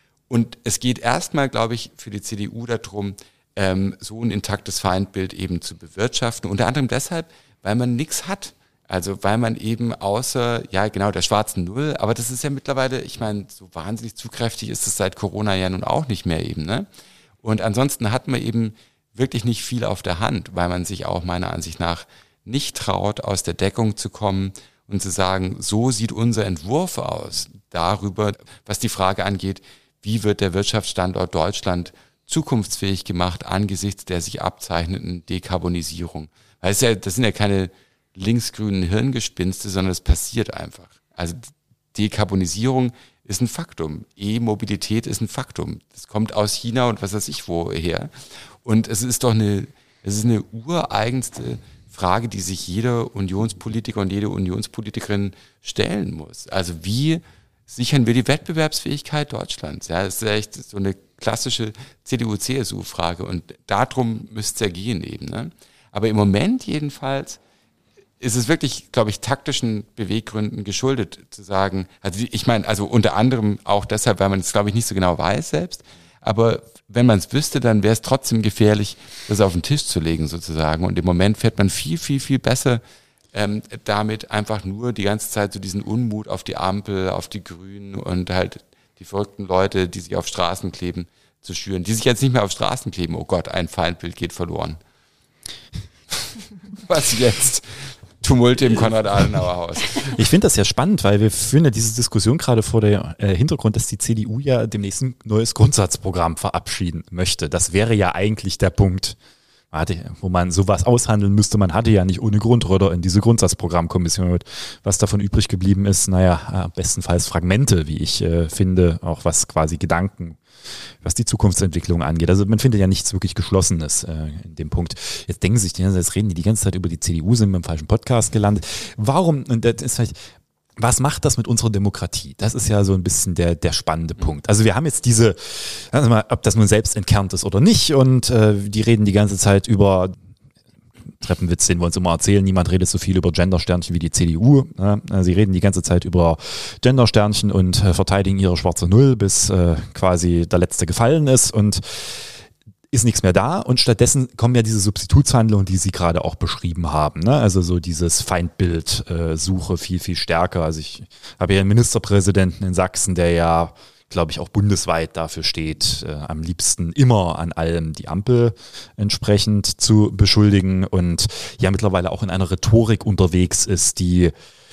Und es geht erstmal, glaube ich, für die C D U darum, ähm, so ein intaktes Feindbild eben zu bewirtschaften. Unter anderem deshalb, weil man nichts hat. Also weil man eben außer, ja genau, der schwarzen Null, aber das ist ja mittlerweile, ich meine, so wahnsinnig zugkräftig ist es seit Corona ja nun auch nicht mehr eben, ne? Und ansonsten hat man eben wirklich nicht viel auf der Hand, weil man sich auch meiner Ansicht nach nicht traut, aus der Deckung zu kommen und zu sagen, so sieht unser Entwurf aus. darüber, was die Frage angeht, wie wird der Wirtschaftsstandort Deutschland zukunftsfähig gemacht angesichts der sich abzeichnenden Dekarbonisierung. Weil es ja, das sind ja keine linksgrünen Hirngespinste, sondern es passiert einfach. Also Dekarbonisierung ist ein Faktum. E-Mobilität ist ein Faktum. Das kommt aus China und was weiß ich woher. Und es ist doch eine, es ist eine ureigenste Frage, die sich jeder Unionspolitiker und jede Unionspolitikerin stellen muss. Also wie sichern wir die Wettbewerbsfähigkeit Deutschlands? Ja, das ist echt so eine klassische C D U C S U-Frage und darum müsste es ja gehen eben. Ne? Aber im Moment jedenfalls ist es wirklich, glaube ich, taktischen Beweggründen geschuldet zu sagen, also ich meine, also unter anderem auch deshalb, weil man es, glaube ich, nicht so genau weiß selbst, aber wenn man es wüsste, dann wäre es trotzdem gefährlich, das auf den Tisch zu legen sozusagen und im Moment fährt man viel, viel, viel besser ähm, damit einfach nur die ganze Zeit so diesen Unmut auf die Ampel, auf die Grünen und halt die verrückten Leute, die sich auf Straßen kleben, zu schüren, die sich jetzt nicht mehr auf Straßen kleben, oh Gott, ein Feindbild geht verloren. Was jetzt? Tumulte im Konrad-Adenauer-Haus. Ich finde das ja spannend, weil wir führen ja diese Diskussion gerade vor dem äh, Hintergrund, dass die C D U ja demnächst ein neues Grundsatzprogramm verabschieden möchte. Das wäre ja eigentlich der Punkt, wo man sowas aushandeln müsste. Man hatte ja nicht ohne Grund Röder in diese Grundsatzprogrammkommission. Was davon übrig geblieben ist, naja, bestenfalls Fragmente, wie ich äh, finde, auch was quasi Gedanken, was die Zukunftsentwicklung angeht. Also man findet ja nichts wirklich Geschlossenes äh, in dem Punkt. Jetzt denken sich die, jetzt reden die die ganze Zeit über die C D U, sind beim falschen Podcast gelandet. Warum, und das ist vielleicht, was macht das mit unserer Demokratie? Das ist ja so ein bisschen der, der spannende Punkt. Also wir haben jetzt diese, also mal, ob das nun selbst entkernt ist oder nicht, und äh, die reden die ganze Zeit über Treppenwitz, den wir uns immer erzählen, niemand redet so viel über Gendersternchen wie die C D U. Ja, sie reden die ganze Zeit über Gendersternchen und äh, verteidigen ihre schwarze Null, bis äh, quasi der letzte gefallen ist und ist nichts mehr da, und stattdessen kommen ja diese Substitutshandlungen, die Sie gerade auch beschrieben haben. Ne? Also so dieses Feindbildsuche äh, viel, viel stärker. Also ich habe ja einen Ministerpräsidenten in Sachsen, der ja, glaube ich, auch bundesweit dafür steht, äh, am liebsten immer an allem die Ampel entsprechend zu beschuldigen und ja mittlerweile auch in einer Rhetorik unterwegs ist, die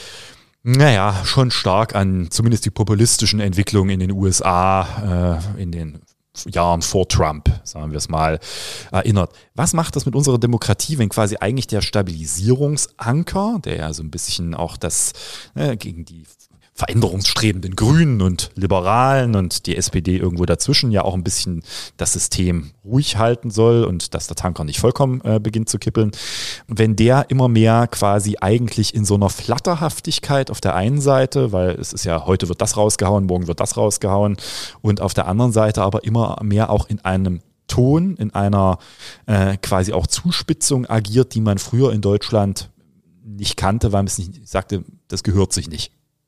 naja, schon stark an zumindest die populistischen Entwicklungen in den U S A äh, in den Jahren vor Trump, sagen wir es mal, erinnert. Was macht das mit unserer Demokratie, wenn quasi eigentlich der Stabilisierungsanker, der ja so ein bisschen auch das äh, gegen die veränderungsstrebenden Grünen und Liberalen und die S P D irgendwo dazwischen ja auch ein bisschen das System ruhig halten soll und dass der Tanker nicht vollkommen äh, beginnt zu kippeln. Wenn der immer mehr quasi eigentlich in so einer Flatterhaftigkeit auf der einen Seite, weil es ist ja, heute wird das rausgehauen, morgen wird das rausgehauen, und auf der anderen Seite aber immer mehr auch in einem Ton, in einer äh, quasi auch Zuspitzung agiert, die man früher in Deutschland nicht kannte, weil man es nicht sagte, das gehört sich nicht.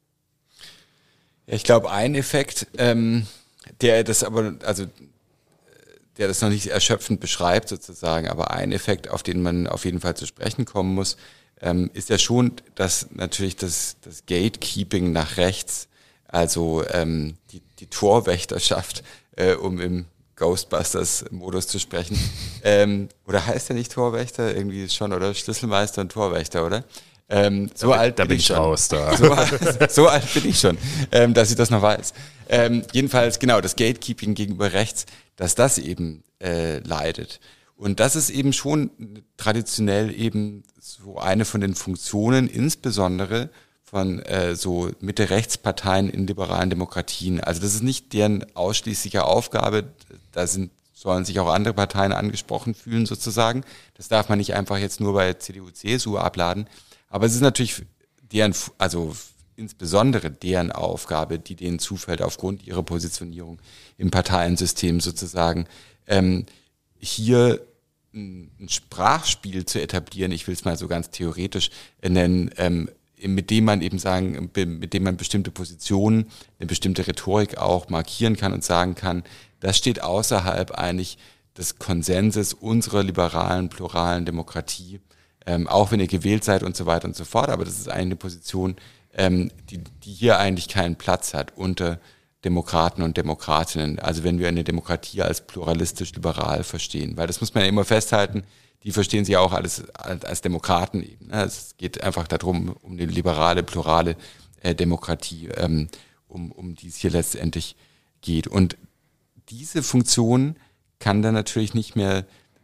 Ich glaube, ein Effekt, ähm, der das aber, also der das noch nicht erschöpfend beschreibt sozusagen, aber ein Effekt, auf den man auf jeden Fall zu sprechen kommen muss, ähm, ist ja schon, dass natürlich das, das Gatekeeping nach rechts, also ähm, die, die Torwächterschaft, äh, um im Ghostbusters-Modus zu sprechen, ähm, oder heißt der nicht Torwächter? Irgendwie schon, oder? Schlüsselmeister und Torwächter, oder? Ähm, so da, alt da bin, bin ich ich schon. raus. Da. So, so alt bin ich schon, ähm, dass ich das noch weiß. Ähm, jedenfalls, genau, das Gatekeeping gegenüber rechts, dass das eben äh, leidet. Und das ist eben schon traditionell eben so eine von den Funktionen, insbesondere von äh, so Mitte-Rechts-Parteien in liberalen Demokratien. Also das ist nicht deren ausschließliche Aufgabe, da sind sollen sich auch andere Parteien angesprochen fühlen sozusagen. Das darf man nicht einfach jetzt nur bei C D U, C S U abladen. Aber es ist natürlich deren, also insbesondere deren Aufgabe, die denen zufällt aufgrund ihrer Positionierung im Parteiensystem sozusagen, ähm, hier ein, ein Sprachspiel zu etablieren, ich will es mal so ganz theoretisch nennen, ähm, mit dem man eben sagen, mit dem man bestimmte Positionen, eine bestimmte Rhetorik auch markieren kann und sagen kann, das steht außerhalb eigentlich des Konsenses unserer liberalen, pluralen Demokratie, ähm, auch wenn ihr gewählt seid und so weiter und so fort, aber das ist eigentlich eine Position, ähm, die, die hier eigentlich keinen Platz hat unter Demokraten und Demokratinnen, also wenn wir eine Demokratie als pluralistisch-liberal verstehen, weil das muss man ja immer festhalten, die verstehen sich auch alles als Demokraten eben. Es geht einfach darum, um eine liberale, plurale äh, Demokratie. Ähm, um, um die es hier letztendlich geht. Und diese Funktion kann dann natürlich nicht mehr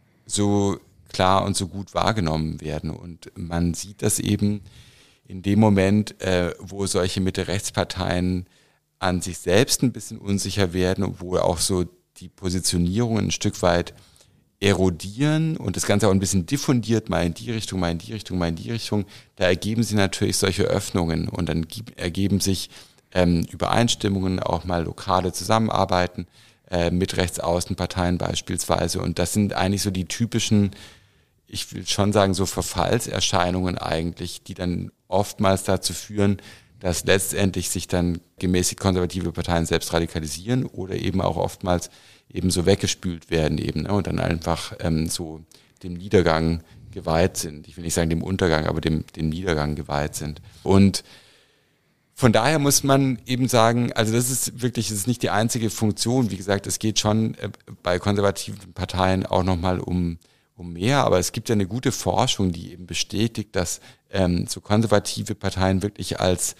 so klar und so gut wahrgenommen werden. Und man sieht das eben in dem Moment, äh, wo solche Mitte-Rechts-Parteien an sich selbst ein bisschen unsicher werden und wo auch so die Positionierungen ein Stück weit erodieren und das Ganze auch ein bisschen diffundiert, mal in die Richtung, mal in die Richtung, mal in die Richtung, da ergeben sich natürlich solche Öffnungen und dann gibt, ergeben sich ähm, Übereinstimmungen, auch mal lokale Zusammenarbeiten äh, mit Rechtsaußenparteien beispielsweise. Und das sind eigentlich so die typischen, ich will schon sagen, so Verfallserscheinungen eigentlich, die dann oftmals dazu führen, dass letztendlich sich dann gemäßigt konservative Parteien selbst radikalisieren oder eben auch oftmals eben so weggespült werden eben, ne, und dann einfach ähm, so dem Niedergang geweiht sind. Ich will nicht sagen dem Untergang, aber dem, dem Niedergang geweiht sind. Und von daher muss man eben sagen, also das ist wirklich, das ist nicht die einzige Funktion. Wie gesagt, es geht schon äh, bei konservativen Parteien auch nochmal um, um mehr, aber es gibt ja eine gute Forschung, die eben bestätigt, dass ähm, so konservative Parteien wirklich als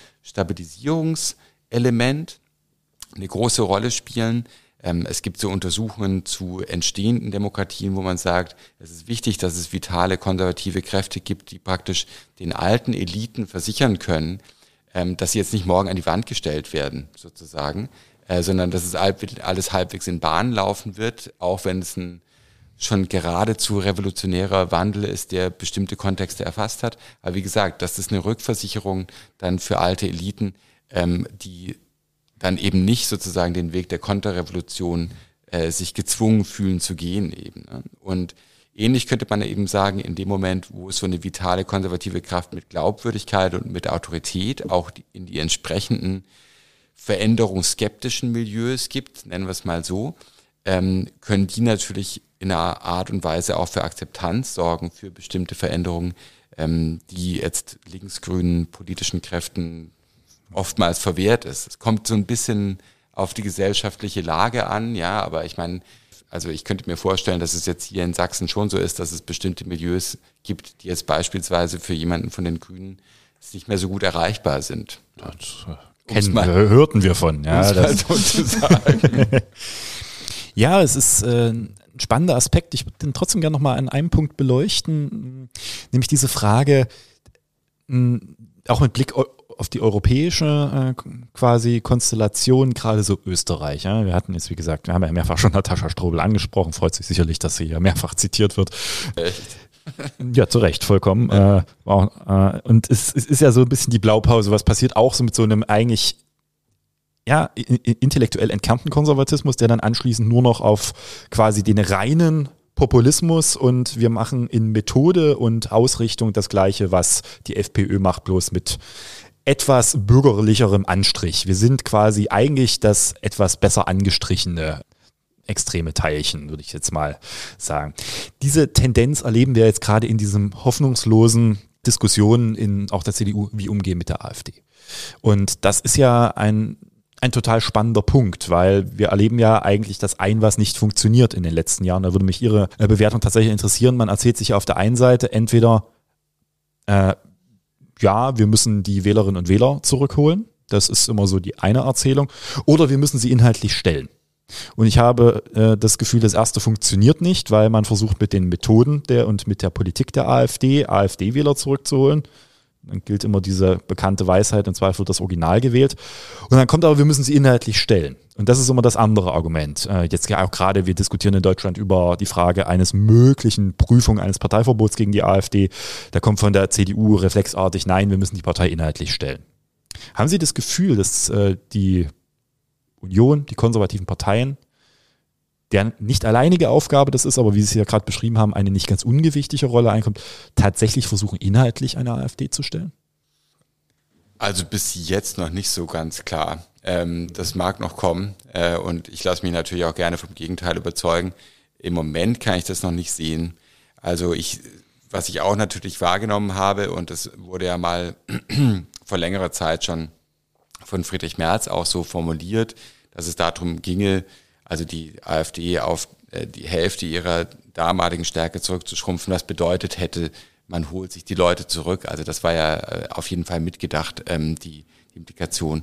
Stabilisierungselement eine große Rolle spielen. Es gibt so Untersuchungen zu entstehenden Demokratien, wo man sagt, es ist wichtig, dass es vitale konservative Kräfte gibt, die praktisch den alten Eliten versichern können, dass sie jetzt nicht morgen an die Wand gestellt werden, sozusagen, sondern dass es alles halbwegs in Bahn laufen wird, auch wenn es ein schon geradezu revolutionärer Wandel ist, der bestimmte Kontexte erfasst hat. Aber wie gesagt, das ist eine Rückversicherung dann für alte Eliten, die dann eben nicht sozusagen den Weg der Konterrevolution äh, sich gezwungen fühlen zu gehen eben. Ne? Und ähnlich könnte man eben sagen, in dem Moment, wo es so eine vitale konservative Kraft mit Glaubwürdigkeit und mit Autorität auch die, in die entsprechenden veränderungsskeptischen Milieus gibt, nennen wir es mal so, ähm, können die natürlich in einer Art und Weise auch für Akzeptanz sorgen für bestimmte Veränderungen, ähm, die jetzt linksgrünen politischen Kräften oftmals verwehrt ist. Es kommt so ein bisschen auf die gesellschaftliche Lage an, ja, aber ich meine, also ich könnte mir vorstellen, dass es jetzt hier in Sachsen schon so ist, dass es bestimmte Milieus gibt, die jetzt beispielsweise für jemanden von den Grünen nicht mehr so gut erreichbar sind. Das kennen, mal, hörten wir von. Ja, das so zu sagen. Ja, es ist äh, ein spannender Aspekt. Ich würde den trotzdem gerne nochmal an einem Punkt beleuchten, nämlich diese Frage, mh, auch mit Blick auf die europäische äh, quasi Konstellation, gerade so Österreich. Ja? Wir hatten jetzt, wie gesagt, wir haben ja mehrfach schon Natascha Strobl angesprochen, freut sich sicherlich, dass sie ja mehrfach zitiert wird. Echt? Ja, zu Recht, vollkommen. Ja. Äh, wow. äh, und es, es ist ja so ein bisschen die Blaupause, was passiert auch so mit so einem eigentlich ja, intellektuell entkernten Konservatismus, der dann anschließend nur noch auf quasi den reinen Populismus und wir machen in Methode und Ausrichtung das Gleiche, was die FPÖ macht, bloß mit etwas bürgerlicherem Anstrich. Wir sind quasi eigentlich das etwas besser angestrichene extreme Teilchen, würde ich jetzt mal sagen. Diese Tendenz erleben wir jetzt gerade in diesem hoffnungslosen Diskussionen in auch der C D U, wie umgehen mit der AfD. Und das ist ja ein ein total spannender Punkt, weil wir erleben ja eigentlich das ein, was nicht funktioniert in den letzten Jahren. Da würde mich Ihre Bewertung tatsächlich interessieren. Man erzählt sich ja auf der einen Seite entweder, äh, ja, wir müssen die Wählerinnen und Wähler zurückholen. Das ist immer so die eine Erzählung. Oder wir müssen sie inhaltlich stellen. Und ich habe äh, das Gefühl, das erste funktioniert nicht, weil man versucht mit den Methoden der und mit der Politik der AfD, AfD-Wähler zurückzuholen. Dann gilt immer diese bekannte Weisheit, im Zweifel wird das Original gewählt. Und dann kommt aber, wir müssen sie inhaltlich stellen. Und das ist immer das andere Argument. Äh, jetzt auch gerade, wir diskutieren in Deutschland über die Frage eines möglichen Prüfung eines Parteiverbots gegen die AfD. Da kommt von der C D U reflexartig, nein, wir müssen die Partei inhaltlich stellen. Haben Sie das Gefühl, dass äh, die Union, die konservativen Parteien, deren nicht alleinige Aufgabe das ist, aber wie Sie es ja gerade beschrieben haben, eine nicht ganz ungewichtige Rolle einkommt, tatsächlich versuchen, inhaltlich eine AfD zu stellen? Also bis jetzt noch nicht so ganz klar. Ähm, das mag noch kommen äh, und ich lasse mich natürlich auch gerne vom Gegenteil überzeugen. Im Moment kann ich das noch nicht sehen. Also ich, was ich auch natürlich wahrgenommen habe, und das wurde ja mal vor längerer Zeit schon von Friedrich Merz auch so formuliert, dass es darum ginge, also die AfD auf äh, die Hälfte ihrer damaligen Stärke zurückzuschrumpfen, was bedeutet hätte, man holt sich die Leute zurück. Also das war ja äh, auf jeden Fall mitgedacht, ähm, die, die Implikation.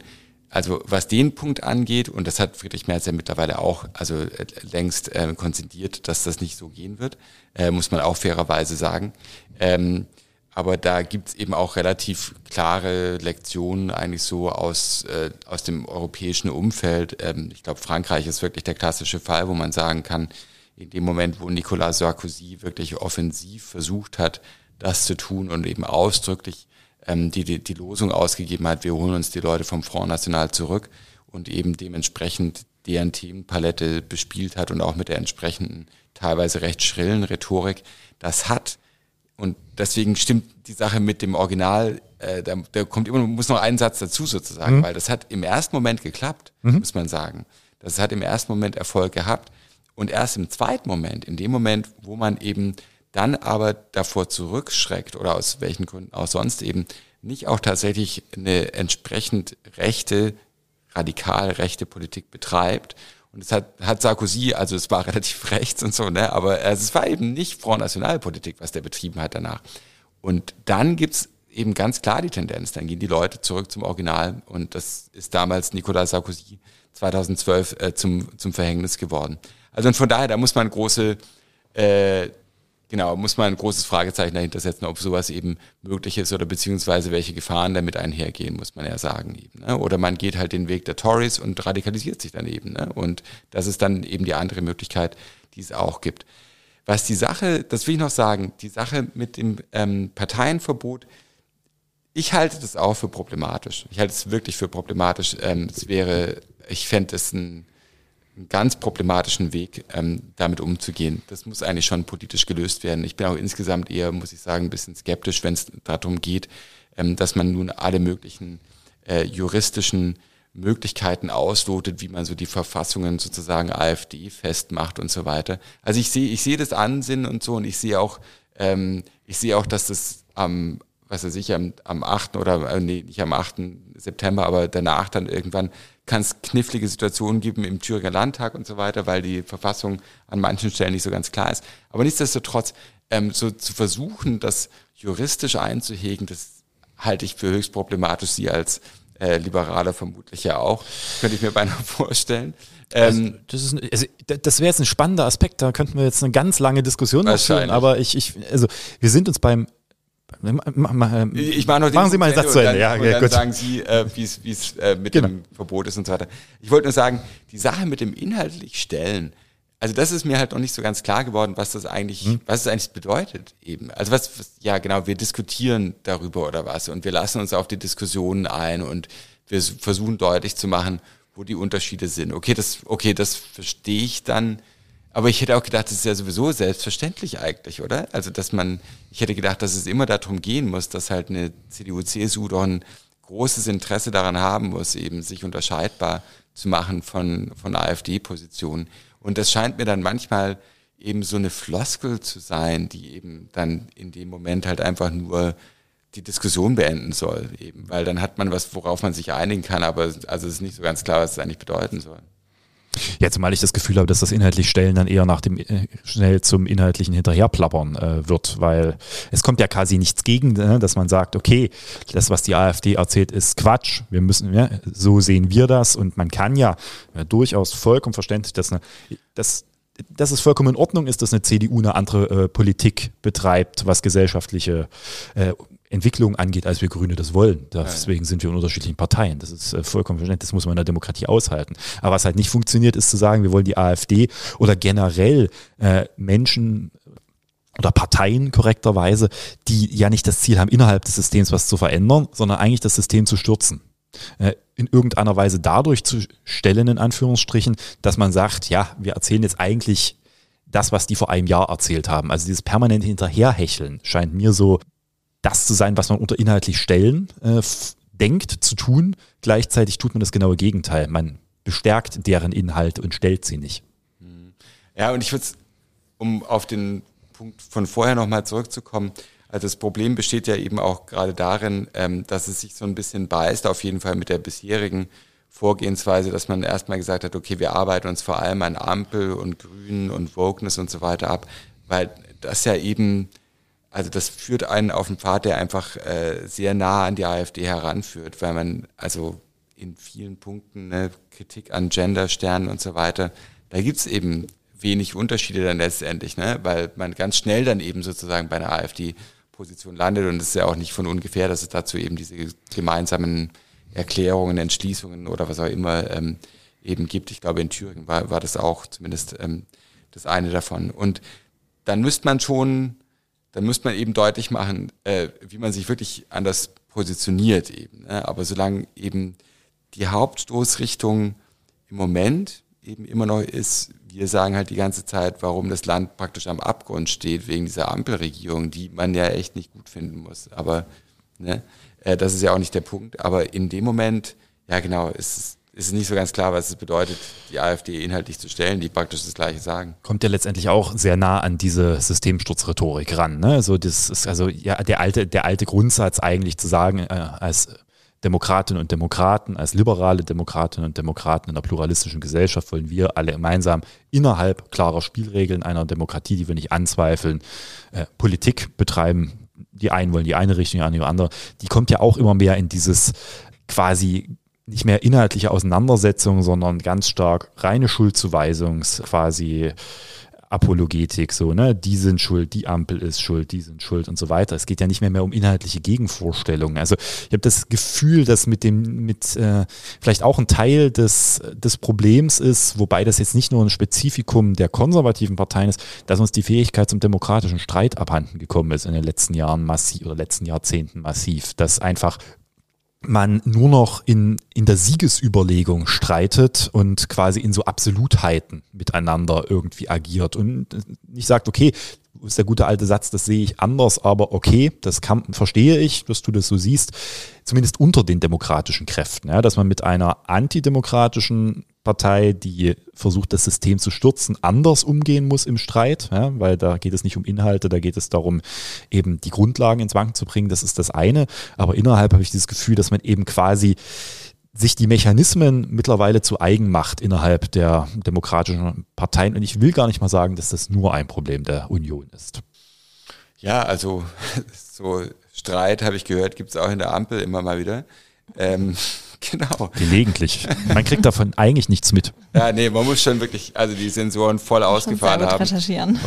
also was den Punkt angeht, und das hat Friedrich Merz ja mittlerweile auch also äh, längst äh, konzentriert, dass das nicht so gehen wird, äh, muss man auch fairerweise sagen. Ähm, aber da gibt's eben auch relativ klare Lektionen eigentlich so aus, äh, aus dem europäischen Umfeld. Ähm, ich glaube, Frankreich ist wirklich der klassische Fall, wo man sagen kann, in dem Moment, wo Nicolas Sarkozy wirklich offensiv versucht hat, das zu tun und eben ausdrücklich ähm, die, die die Losung ausgegeben hat, wir holen uns die Leute vom Front National zurück und eben dementsprechend deren Themenpalette bespielt hat und auch mit der entsprechenden, teilweise recht schrillen Rhetorik, das hat, und deswegen stimmt die Sache mit dem Original, äh, da, da kommt immer, muss noch ein Satz dazu sozusagen, mhm. weil das hat im ersten Moment geklappt, mhm. muss man sagen. Das hat im ersten Moment Erfolg gehabt und erst im zweiten Moment, in dem Moment, wo man eben dann aber davor zurückschreckt oder aus welchen Gründen auch sonst eben nicht auch tatsächlich eine entsprechend rechte, radikal rechte Politik betreibt. Und es hat, hat Sarkozy, also es war relativ rechts und so, ne, aber also es war eben nicht Front National Politik, was der betrieben hat danach. Und dann gibt's eben ganz klar die Tendenz, dann gehen die Leute zurück zum Original und das ist damals Nicolas Sarkozy zweitausendzwölf äh, zum, zum Verhängnis geworden. Also und von daher, da muss man große, äh, genau, muss man ein großes Fragezeichen dahinter setzen, ob sowas eben möglich ist oder beziehungsweise welche Gefahren damit einhergehen, muss man ja sagen eben. Ne? Oder man geht halt den Weg der Tories und radikalisiert sich dann eben. Ne? Und das ist dann eben die andere Möglichkeit, die es auch gibt. Was die Sache, das will ich noch sagen, die Sache mit dem ähm, Parteienverbot, ich halte das auch für problematisch. Ich halte es wirklich für problematisch. Ähm, es wäre, ich fände es ein einen ganz problematischen Weg, ähm, damit umzugehen. Das muss eigentlich schon politisch gelöst werden. Ich bin auch insgesamt eher, muss ich sagen, ein bisschen skeptisch, wenn es darum geht, ähm, dass man nun alle möglichen äh, juristischen Möglichkeiten auslotet, wie man so die Verfassungen sozusagen AfD festmacht und so weiter. Also ich sehe, ich sehe das Ansinnen und so und ich sehe auch, ähm, ich sehe auch, dass das am, was weiß ich, am, am achten oder, äh, nee, nicht am achten September, aber danach dann irgendwann kann es knifflige Situationen geben im Thüringer Landtag und so weiter, weil die Verfassung an manchen Stellen nicht so ganz klar ist. Aber nichtsdestotrotz, ähm, so zu versuchen, das juristisch einzuhegen, das halte ich für höchst problematisch. Sie als äh, Liberaler vermutlich ja auch, könnte ich mir beinahe vorstellen. Ähm, also, das ist, also, das wäre jetzt ein spannender Aspekt, da könnten wir jetzt eine ganz lange Diskussion noch führen, aber ich, ich, also, wir sind uns beim Ich mache noch Machen Sie mal einen Satz zu Ende. Ja, und dann gut. sagen Sie, äh, wie es wie es äh, mit genau. dem Verbot ist und so weiter. Ich wollte nur sagen, die Sache mit dem inhaltlich Stellen, also das ist mir halt noch nicht so ganz klar geworden, was das eigentlich, hm. was es eigentlich bedeutet eben. Also was, was, ja genau, wir diskutieren darüber oder was und wir lassen uns auf die Diskussionen ein und wir versuchen deutlich zu machen, wo die Unterschiede sind. Okay, das, okay, das verstehe ich dann. Aber ich hätte auch gedacht, das ist ja sowieso selbstverständlich eigentlich, oder? Also, dass man, ich hätte gedacht, dass es immer darum gehen muss, dass halt eine C D U, C S U doch ein großes Interesse daran haben muss, eben sich unterscheidbar zu machen von, von AfD-Positionen. Und das scheint mir dann manchmal eben so eine Floskel zu sein, die eben dann in dem Moment halt einfach nur die Diskussion beenden soll, eben. Weil dann hat man was, worauf man sich einigen kann, aber also es ist nicht so ganz klar, was es eigentlich bedeuten soll. Ja, zumal ich das Gefühl habe, dass das inhaltlich Stellen dann eher nach dem äh, schnell zum inhaltlichen Hinterherplappern äh, wird, weil es kommt ja quasi nichts gegen, äh, dass man sagt, okay, das, was die AfD erzählt, ist Quatsch, wir müssen, ja, so sehen wir das und man kann ja äh, durchaus vollkommen verständlich, dass, eine, dass, dass es vollkommen in Ordnung ist, dass eine C D U eine andere äh, Politik betreibt, was gesellschaftliche äh, Entwicklung angeht, als wir Grüne das wollen. Deswegen sind wir in unterschiedlichen Parteien. Das ist äh, vollkommen verständlich. Das muss man in der Demokratie aushalten. Aber was halt nicht funktioniert, ist zu sagen, wir wollen die AfD oder generell äh, Menschen oder Parteien korrekterweise, die ja nicht das Ziel haben, innerhalb des Systems was zu verändern, sondern eigentlich das System zu stürzen. Äh, in irgendeiner Weise dadurch zu stellen, in Anführungsstrichen, dass man sagt, ja, wir erzählen jetzt eigentlich das, was die vor einem Jahr erzählt haben. Also dieses permanente Hinterherhecheln scheint mir so das zu sein, was man unter inhaltlich Stellen äh, f- denkt zu tun. Gleichzeitig tut man das genaue Gegenteil. Man bestärkt deren Inhalt und stellt sie nicht. Ja, und ich würde, um auf den Punkt von vorher nochmal zurückzukommen, also das Problem besteht ja eben auch gerade darin, ähm, dass es sich so ein bisschen beißt, auf jeden Fall mit der bisherigen Vorgehensweise, dass man erstmal gesagt hat, okay, wir arbeiten uns vor allem an Ampel und Grünen und Wokeness und so weiter ab, weil das ja eben, also das führt einen auf einen Pfad, der einfach äh, sehr nah an die AfD heranführt, weil man also in vielen Punkten, ne, Kritik an Gendersternen und so weiter, da gibt's eben wenig Unterschiede dann letztendlich, ne, weil man ganz schnell dann eben sozusagen bei einer AfD-Position landet und es ist ja auch nicht von ungefähr, dass es dazu eben diese gemeinsamen Erklärungen, Entschließungen oder was auch immer ähm, eben gibt. Ich glaube, in Thüringen war, war das auch zumindest ähm, das eine davon. Und dann müsste man schon, dann müsste man eben deutlich machen, äh, wie man sich wirklich anders positioniert eben. Ne? Aber solange eben die Hauptstoßrichtung im Moment eben immer noch ist, wir sagen halt die ganze Zeit, warum das Land praktisch am Abgrund steht, wegen dieser Ampelregierung, die man ja echt nicht gut finden muss. Aber ne, äh, das ist ja auch nicht der Punkt. Aber in dem Moment, ja genau, ist es ist es nicht so ganz klar, was es bedeutet, die AfD inhaltlich zu stellen, die praktisch das Gleiche sagen. Kommt ja letztendlich auch sehr nah an diese Systemstutzrhetorik ran. Ne? Also das ist also ja der alte, der alte Grundsatz eigentlich zu sagen, äh, als Demokratinnen und Demokraten, als liberale Demokratinnen und Demokraten in einer pluralistischen Gesellschaft wollen wir alle gemeinsam innerhalb klarer Spielregeln einer Demokratie, die wir nicht anzweifeln, äh, Politik betreiben. Die einen wollen die eine Richtung, die andere die andere. Die kommt ja auch immer mehr in dieses quasi nicht mehr inhaltliche Auseinandersetzung, sondern ganz stark reine Schuldzuweisungs, quasi Apologetik, so, ne, die sind schuld, die Ampel ist schuld, die sind schuld und so weiter. Es geht ja nicht mehr mehr um inhaltliche Gegenvorstellungen. Also ich habe das Gefühl, dass mit dem, mit äh, vielleicht auch ein Teil des, des Problems ist, wobei das jetzt nicht nur ein Spezifikum der konservativen Parteien ist, dass uns die Fähigkeit zum demokratischen Streit abhanden gekommen ist in den letzten Jahren massiv oder letzten Jahrzehnten massiv, dass einfach man nur noch in, in der Siegesüberlegung streitet und quasi in so Absolutheiten miteinander irgendwie agiert und nicht sagt, okay, ist der gute alte Satz, das sehe ich anders, aber okay, das kann, verstehe ich, dass du das so siehst, zumindest unter den demokratischen Kräften, ja, dass man mit einer antidemokratischen Partei, die versucht, das System zu stürzen, anders umgehen muss im Streit, ja, weil da geht es nicht um Inhalte, da geht es darum, eben die Grundlagen ins Wanken zu bringen, das ist das eine, aber innerhalb habe ich dieses Gefühl, dass man eben quasi sich die Mechanismen mittlerweile zu eigen macht innerhalb der demokratischen Parteien. Und ich will gar nicht mal sagen, dass das nur ein Problem der Union ist. Ja, also so Streit, habe ich gehört, gibt es auch in der Ampel immer mal wieder. Ähm, genau. Gelegentlich. Man kriegt davon eigentlich nichts mit. Ja, nee, man muss schon wirklich, also die Sensoren voll ausgefahren haben, recherchieren.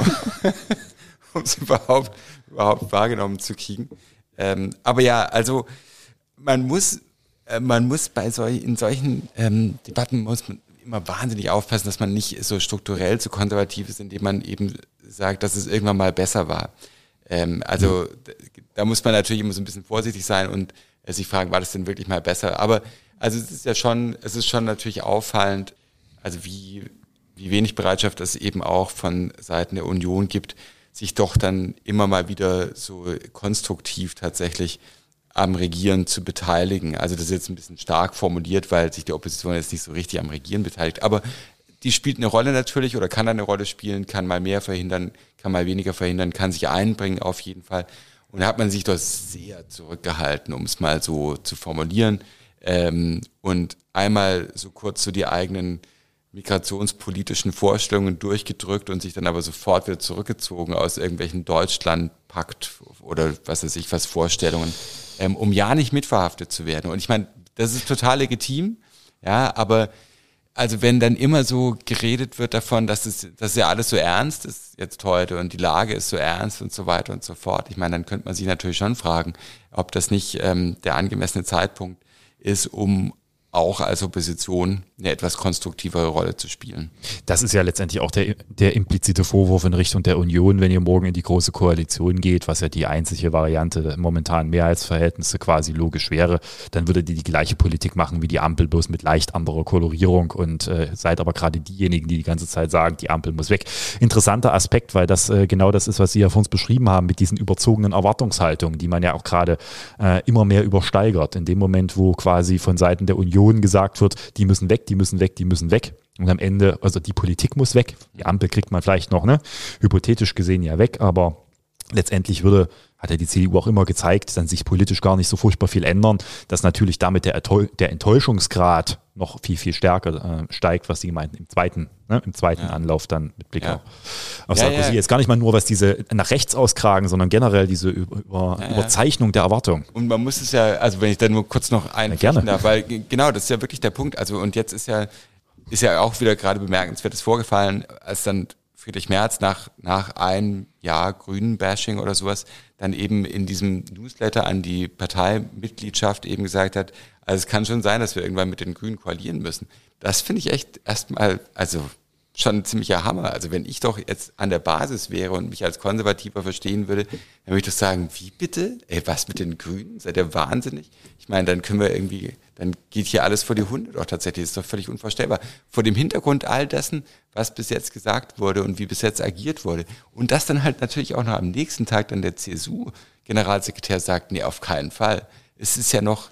um es überhaupt, überhaupt wahrgenommen zu kriegen. Ähm, aber ja, also man muss Man muss bei solch, in solchen ähm, Debatten muss man immer wahnsinnig aufpassen, dass man nicht so strukturell zu konservativ ist, indem man eben sagt, dass es irgendwann mal besser war. Ähm, also da, da muss man natürlich immer so ein bisschen vorsichtig sein und äh, sich fragen, war das denn wirklich mal besser? Aber also es ist ja schon, es ist schon natürlich auffallend, also wie wie wenig Bereitschaft es eben auch von Seiten der Union gibt, sich doch dann immer mal wieder so konstruktiv tatsächlich am Regieren zu beteiligen. Also das ist jetzt ein bisschen stark formuliert, weil sich die Opposition jetzt nicht so richtig am Regieren beteiligt. Aber die spielt eine Rolle natürlich oder kann eine Rolle spielen, kann mal mehr verhindern, kann mal weniger verhindern, kann sich einbringen auf jeden Fall. Und da hat man sich doch sehr zurückgehalten, um es mal so zu formulieren. Ähm, und einmal so kurz so die eigenen migrationspolitischen Vorstellungen durchgedrückt und sich dann aber sofort wieder zurückgezogen aus irgendwelchen Deutschlandpakt oder was weiß ich was Vorstellungen, ähm, um ja nicht mitverhaftet zu werden. Und ich meine, das ist total legitim, ja, aber also wenn dann immer so geredet wird davon, dass es, dass ja alles so ernst ist jetzt heute und die Lage ist so ernst und so weiter und so fort. Ich meine, dann könnte man sich natürlich schon fragen, ob das nicht ähm, der angemessene Zeitpunkt ist, um auch als Opposition eine etwas konstruktivere Rolle zu spielen. Das ist ja letztendlich auch der, der implizite Vorwurf in Richtung der Union, wenn ihr morgen in die große Koalition geht, was ja die einzige Variante momentan Mehrheitsverhältnisse quasi logisch wäre, dann würdet ihr die gleiche Politik machen wie die Ampel, bloß mit leicht anderer Kolorierung und äh, seid aber gerade diejenigen, die die ganze Zeit sagen, die Ampel muss weg. Interessanter Aspekt, weil das äh, genau das ist, was Sie ja vor uns beschrieben haben, mit diesen überzogenen Erwartungshaltungen, die man ja auch gerade äh, immer mehr übersteigert. In dem Moment, wo quasi von Seiten der Union gesagt wird, die müssen weg, die müssen weg, die müssen weg. Und am Ende, also die Politik muss weg. Die Ampel kriegt man vielleicht noch, ne, hypothetisch gesehen ja weg, aber letztendlich würde, hat ja die C D U auch immer gezeigt, dann sich politisch gar nicht so furchtbar viel ändern, dass natürlich damit der, der Enttäuschungsgrad noch viel, viel stärker äh, steigt, was die Gemeinden im zweiten, ne, im zweiten ja. Anlauf dann mit Blick ja. auf, auf ja, Sarkozy. Ja. Jetzt gar nicht mal nur, was diese nach rechts auskragen, sondern generell diese über, über, ja, Überzeichnung der Erwartung. Und man muss es ja, also wenn ich da nur kurz noch einflechten ja, darf, weil genau, das ist ja wirklich der Punkt. Also und jetzt ist ja, ist ja auch wieder gerade bemerkenswertes vorgefallen, als dann Friedrich Merz nach, nach einem Jahr Grünen-Bashing oder sowas dann eben in diesem Newsletter an die Parteimitgliedschaft eben gesagt hat, also es kann schon sein, dass wir irgendwann mit den Grünen koalieren müssen. Das finde ich echt erstmal, also schon ein ziemlicher Hammer. Also wenn ich doch jetzt an der Basis wäre und mich als Konservativer verstehen würde, dann würde ich doch sagen, wie bitte? Ey, was mit den Grünen? Seid ihr wahnsinnig? Ich meine, dann können wir irgendwie, dann geht hier alles vor die Hunde doch tatsächlich. Das ist doch völlig unvorstellbar. Vor dem Hintergrund all dessen, was bis jetzt gesagt wurde und wie bis jetzt agiert wurde. Und das dann halt natürlich auch noch am nächsten Tag dann der C S U-Generalsekretär sagt, nee, auf keinen Fall. Es ist ja noch,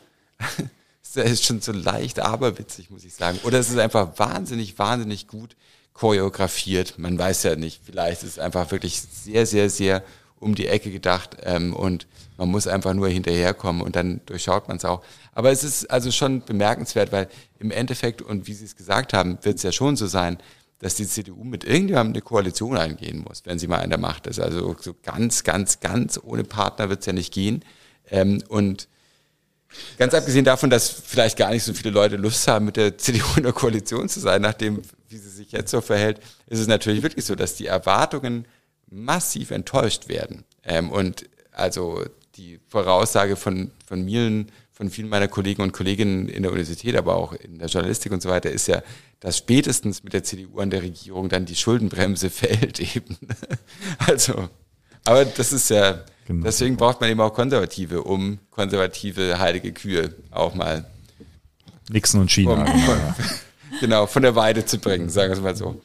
es ist schon so leicht aberwitzig, muss ich sagen. Oder es ist einfach wahnsinnig, wahnsinnig gut choreografiert. Man weiß ja nicht, vielleicht ist es einfach wirklich sehr, sehr, sehr um die Ecke gedacht ähm, und man muss einfach nur hinterherkommen und dann durchschaut man es auch. Aber es ist also schon bemerkenswert, weil im Endeffekt, und wie Sie es gesagt haben, wird es ja schon so sein, dass die C D U mit irgendjemandem eine Koalition eingehen muss, wenn sie mal an der Macht ist. Also so ganz, ganz, ganz ohne Partner wird es ja nicht gehen. Ähm, und ganz abgesehen davon, dass vielleicht gar nicht so viele Leute Lust haben, mit der C D U in der Koalition zu sein, nachdem, wie sie sich jetzt so verhält, ist es natürlich wirklich so, dass die Erwartungen massiv enttäuscht werden. Ähm, und also die Voraussage von, von vielen, von vielen meiner Kollegen und Kolleginnen in der Universität, aber auch in der Journalistik und so weiter, ist ja, dass spätestens mit der C D U an der Regierung dann die Schuldenbremse fällt eben. Also, aber das ist ja, genau. Deswegen braucht man eben auch Konservative, um konservative heilige Kühe auch mal Nixon und China. Von, von, genau, von der Weide zu bringen, sagen wir es mal so.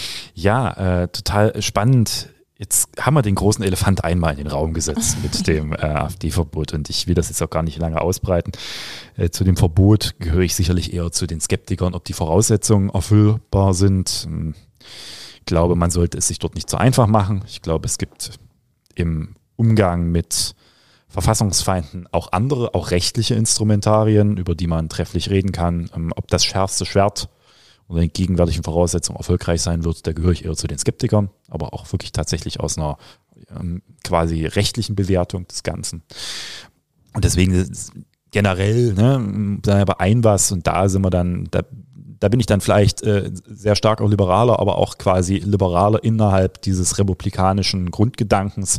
Ja, äh, total spannend. Jetzt haben wir den großen Elefant einmal in den Raum gesetzt mit dem äh, AfD-Verbot und ich will das jetzt auch gar nicht lange ausbreiten. Äh, zu dem Verbot gehöre ich sicherlich eher zu den Skeptikern, ob die Voraussetzungen erfüllbar sind. Ich glaube, man sollte es sich dort nicht so einfach machen. Ich glaube, es gibt im Umgang mit Verfassungsfeinden auch andere, auch rechtliche Instrumentarien, über die man trefflich reden kann. Ähm, ob das schärfste Schwert unter den gegenwärtigen Voraussetzungen erfolgreich sein wird, da gehöre ich eher zu den Skeptikern, aber auch wirklich tatsächlich aus einer ähm, quasi rechtlichen Bewertung des Ganzen. Und deswegen generell, ne, dann aber ein was und da sind wir dann, da, da bin ich dann vielleicht äh, sehr stark auch liberaler, aber auch quasi liberaler innerhalb dieses republikanischen Grundgedankens,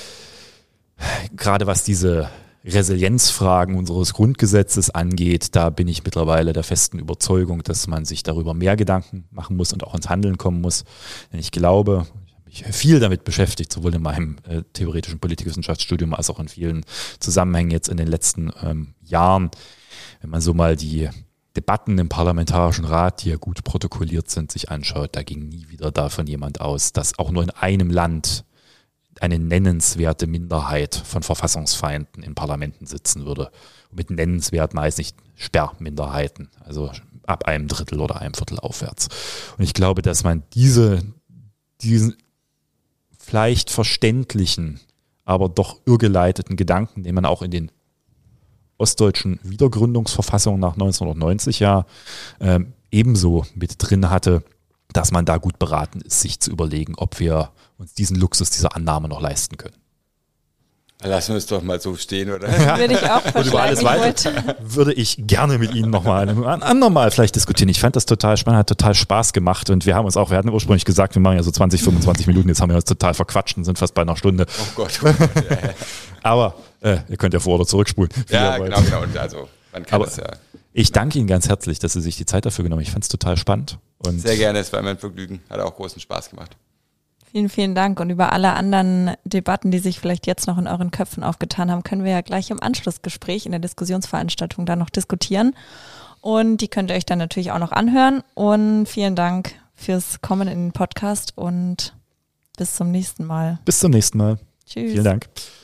gerade was diese Resilienzfragen unseres Grundgesetzes angeht, da bin ich mittlerweile der festen Überzeugung, dass man sich darüber mehr Gedanken machen muss und auch ins Handeln kommen muss. Denn ich glaube, ich habe mich viel damit beschäftigt, sowohl in meinem äh, theoretischen Politikwissenschaftsstudium als auch in vielen Zusammenhängen jetzt in den letzten ähm, Jahren. Wenn man so mal die Debatten im Parlamentarischen Rat, die ja gut protokolliert sind, sich anschaut, da ging nie wieder davon jemand aus, dass auch nur in einem Land eine nennenswerte Minderheit von Verfassungsfeinden in Parlamenten sitzen würde. Und mit nennenswert meist nicht Sperrminderheiten, also ab einem Drittel oder einem Viertel aufwärts. Und ich glaube, dass man diese, diesen vielleicht verständlichen, aber doch irrgeleiteten Gedanken, den man auch in den ostdeutschen Wiedergründungsverfassungen nach neunzehnhundertneunzig ja äh, ebenso mit drin hatte, dass man da gut beraten ist, sich zu überlegen, ob wir uns diesen Luxus dieser Annahme noch leisten können. Lassen wir es doch mal so stehen, oder? Würde ich auch vorschlagen. Über alles weiter würde ich gerne mit Ihnen nochmal ein andermal vielleicht diskutieren. Ich fand das total spannend, hat total Spaß gemacht und wir haben uns auch, wir hatten ursprünglich gesagt, wir machen ja so zwanzig, fünfundzwanzig Minuten, jetzt haben wir uns total verquatscht und sind fast bei einer Stunde. Oh Gott. Oh Gott ja, ja. Aber äh, ihr könnt ja vor- oder zurückspulen. Ja, genau, genau. Und also, man kann Aber das ja. Ich danke Ihnen ganz herzlich, dass Sie sich die Zeit dafür genommen haben. Ich fand es total spannend. Und sehr gerne, es war mein Vergnügen. Hat auch großen Spaß gemacht. Vielen, vielen Dank. Und über alle anderen Debatten, die sich vielleicht jetzt noch in euren Köpfen aufgetan haben, können wir ja gleich im Anschlussgespräch in der Diskussionsveranstaltung dann noch diskutieren. Und die könnt ihr euch dann natürlich auch noch anhören. Und vielen Dank fürs Kommen in den Podcast und bis zum nächsten Mal. Bis zum nächsten Mal. Tschüss. Vielen Dank.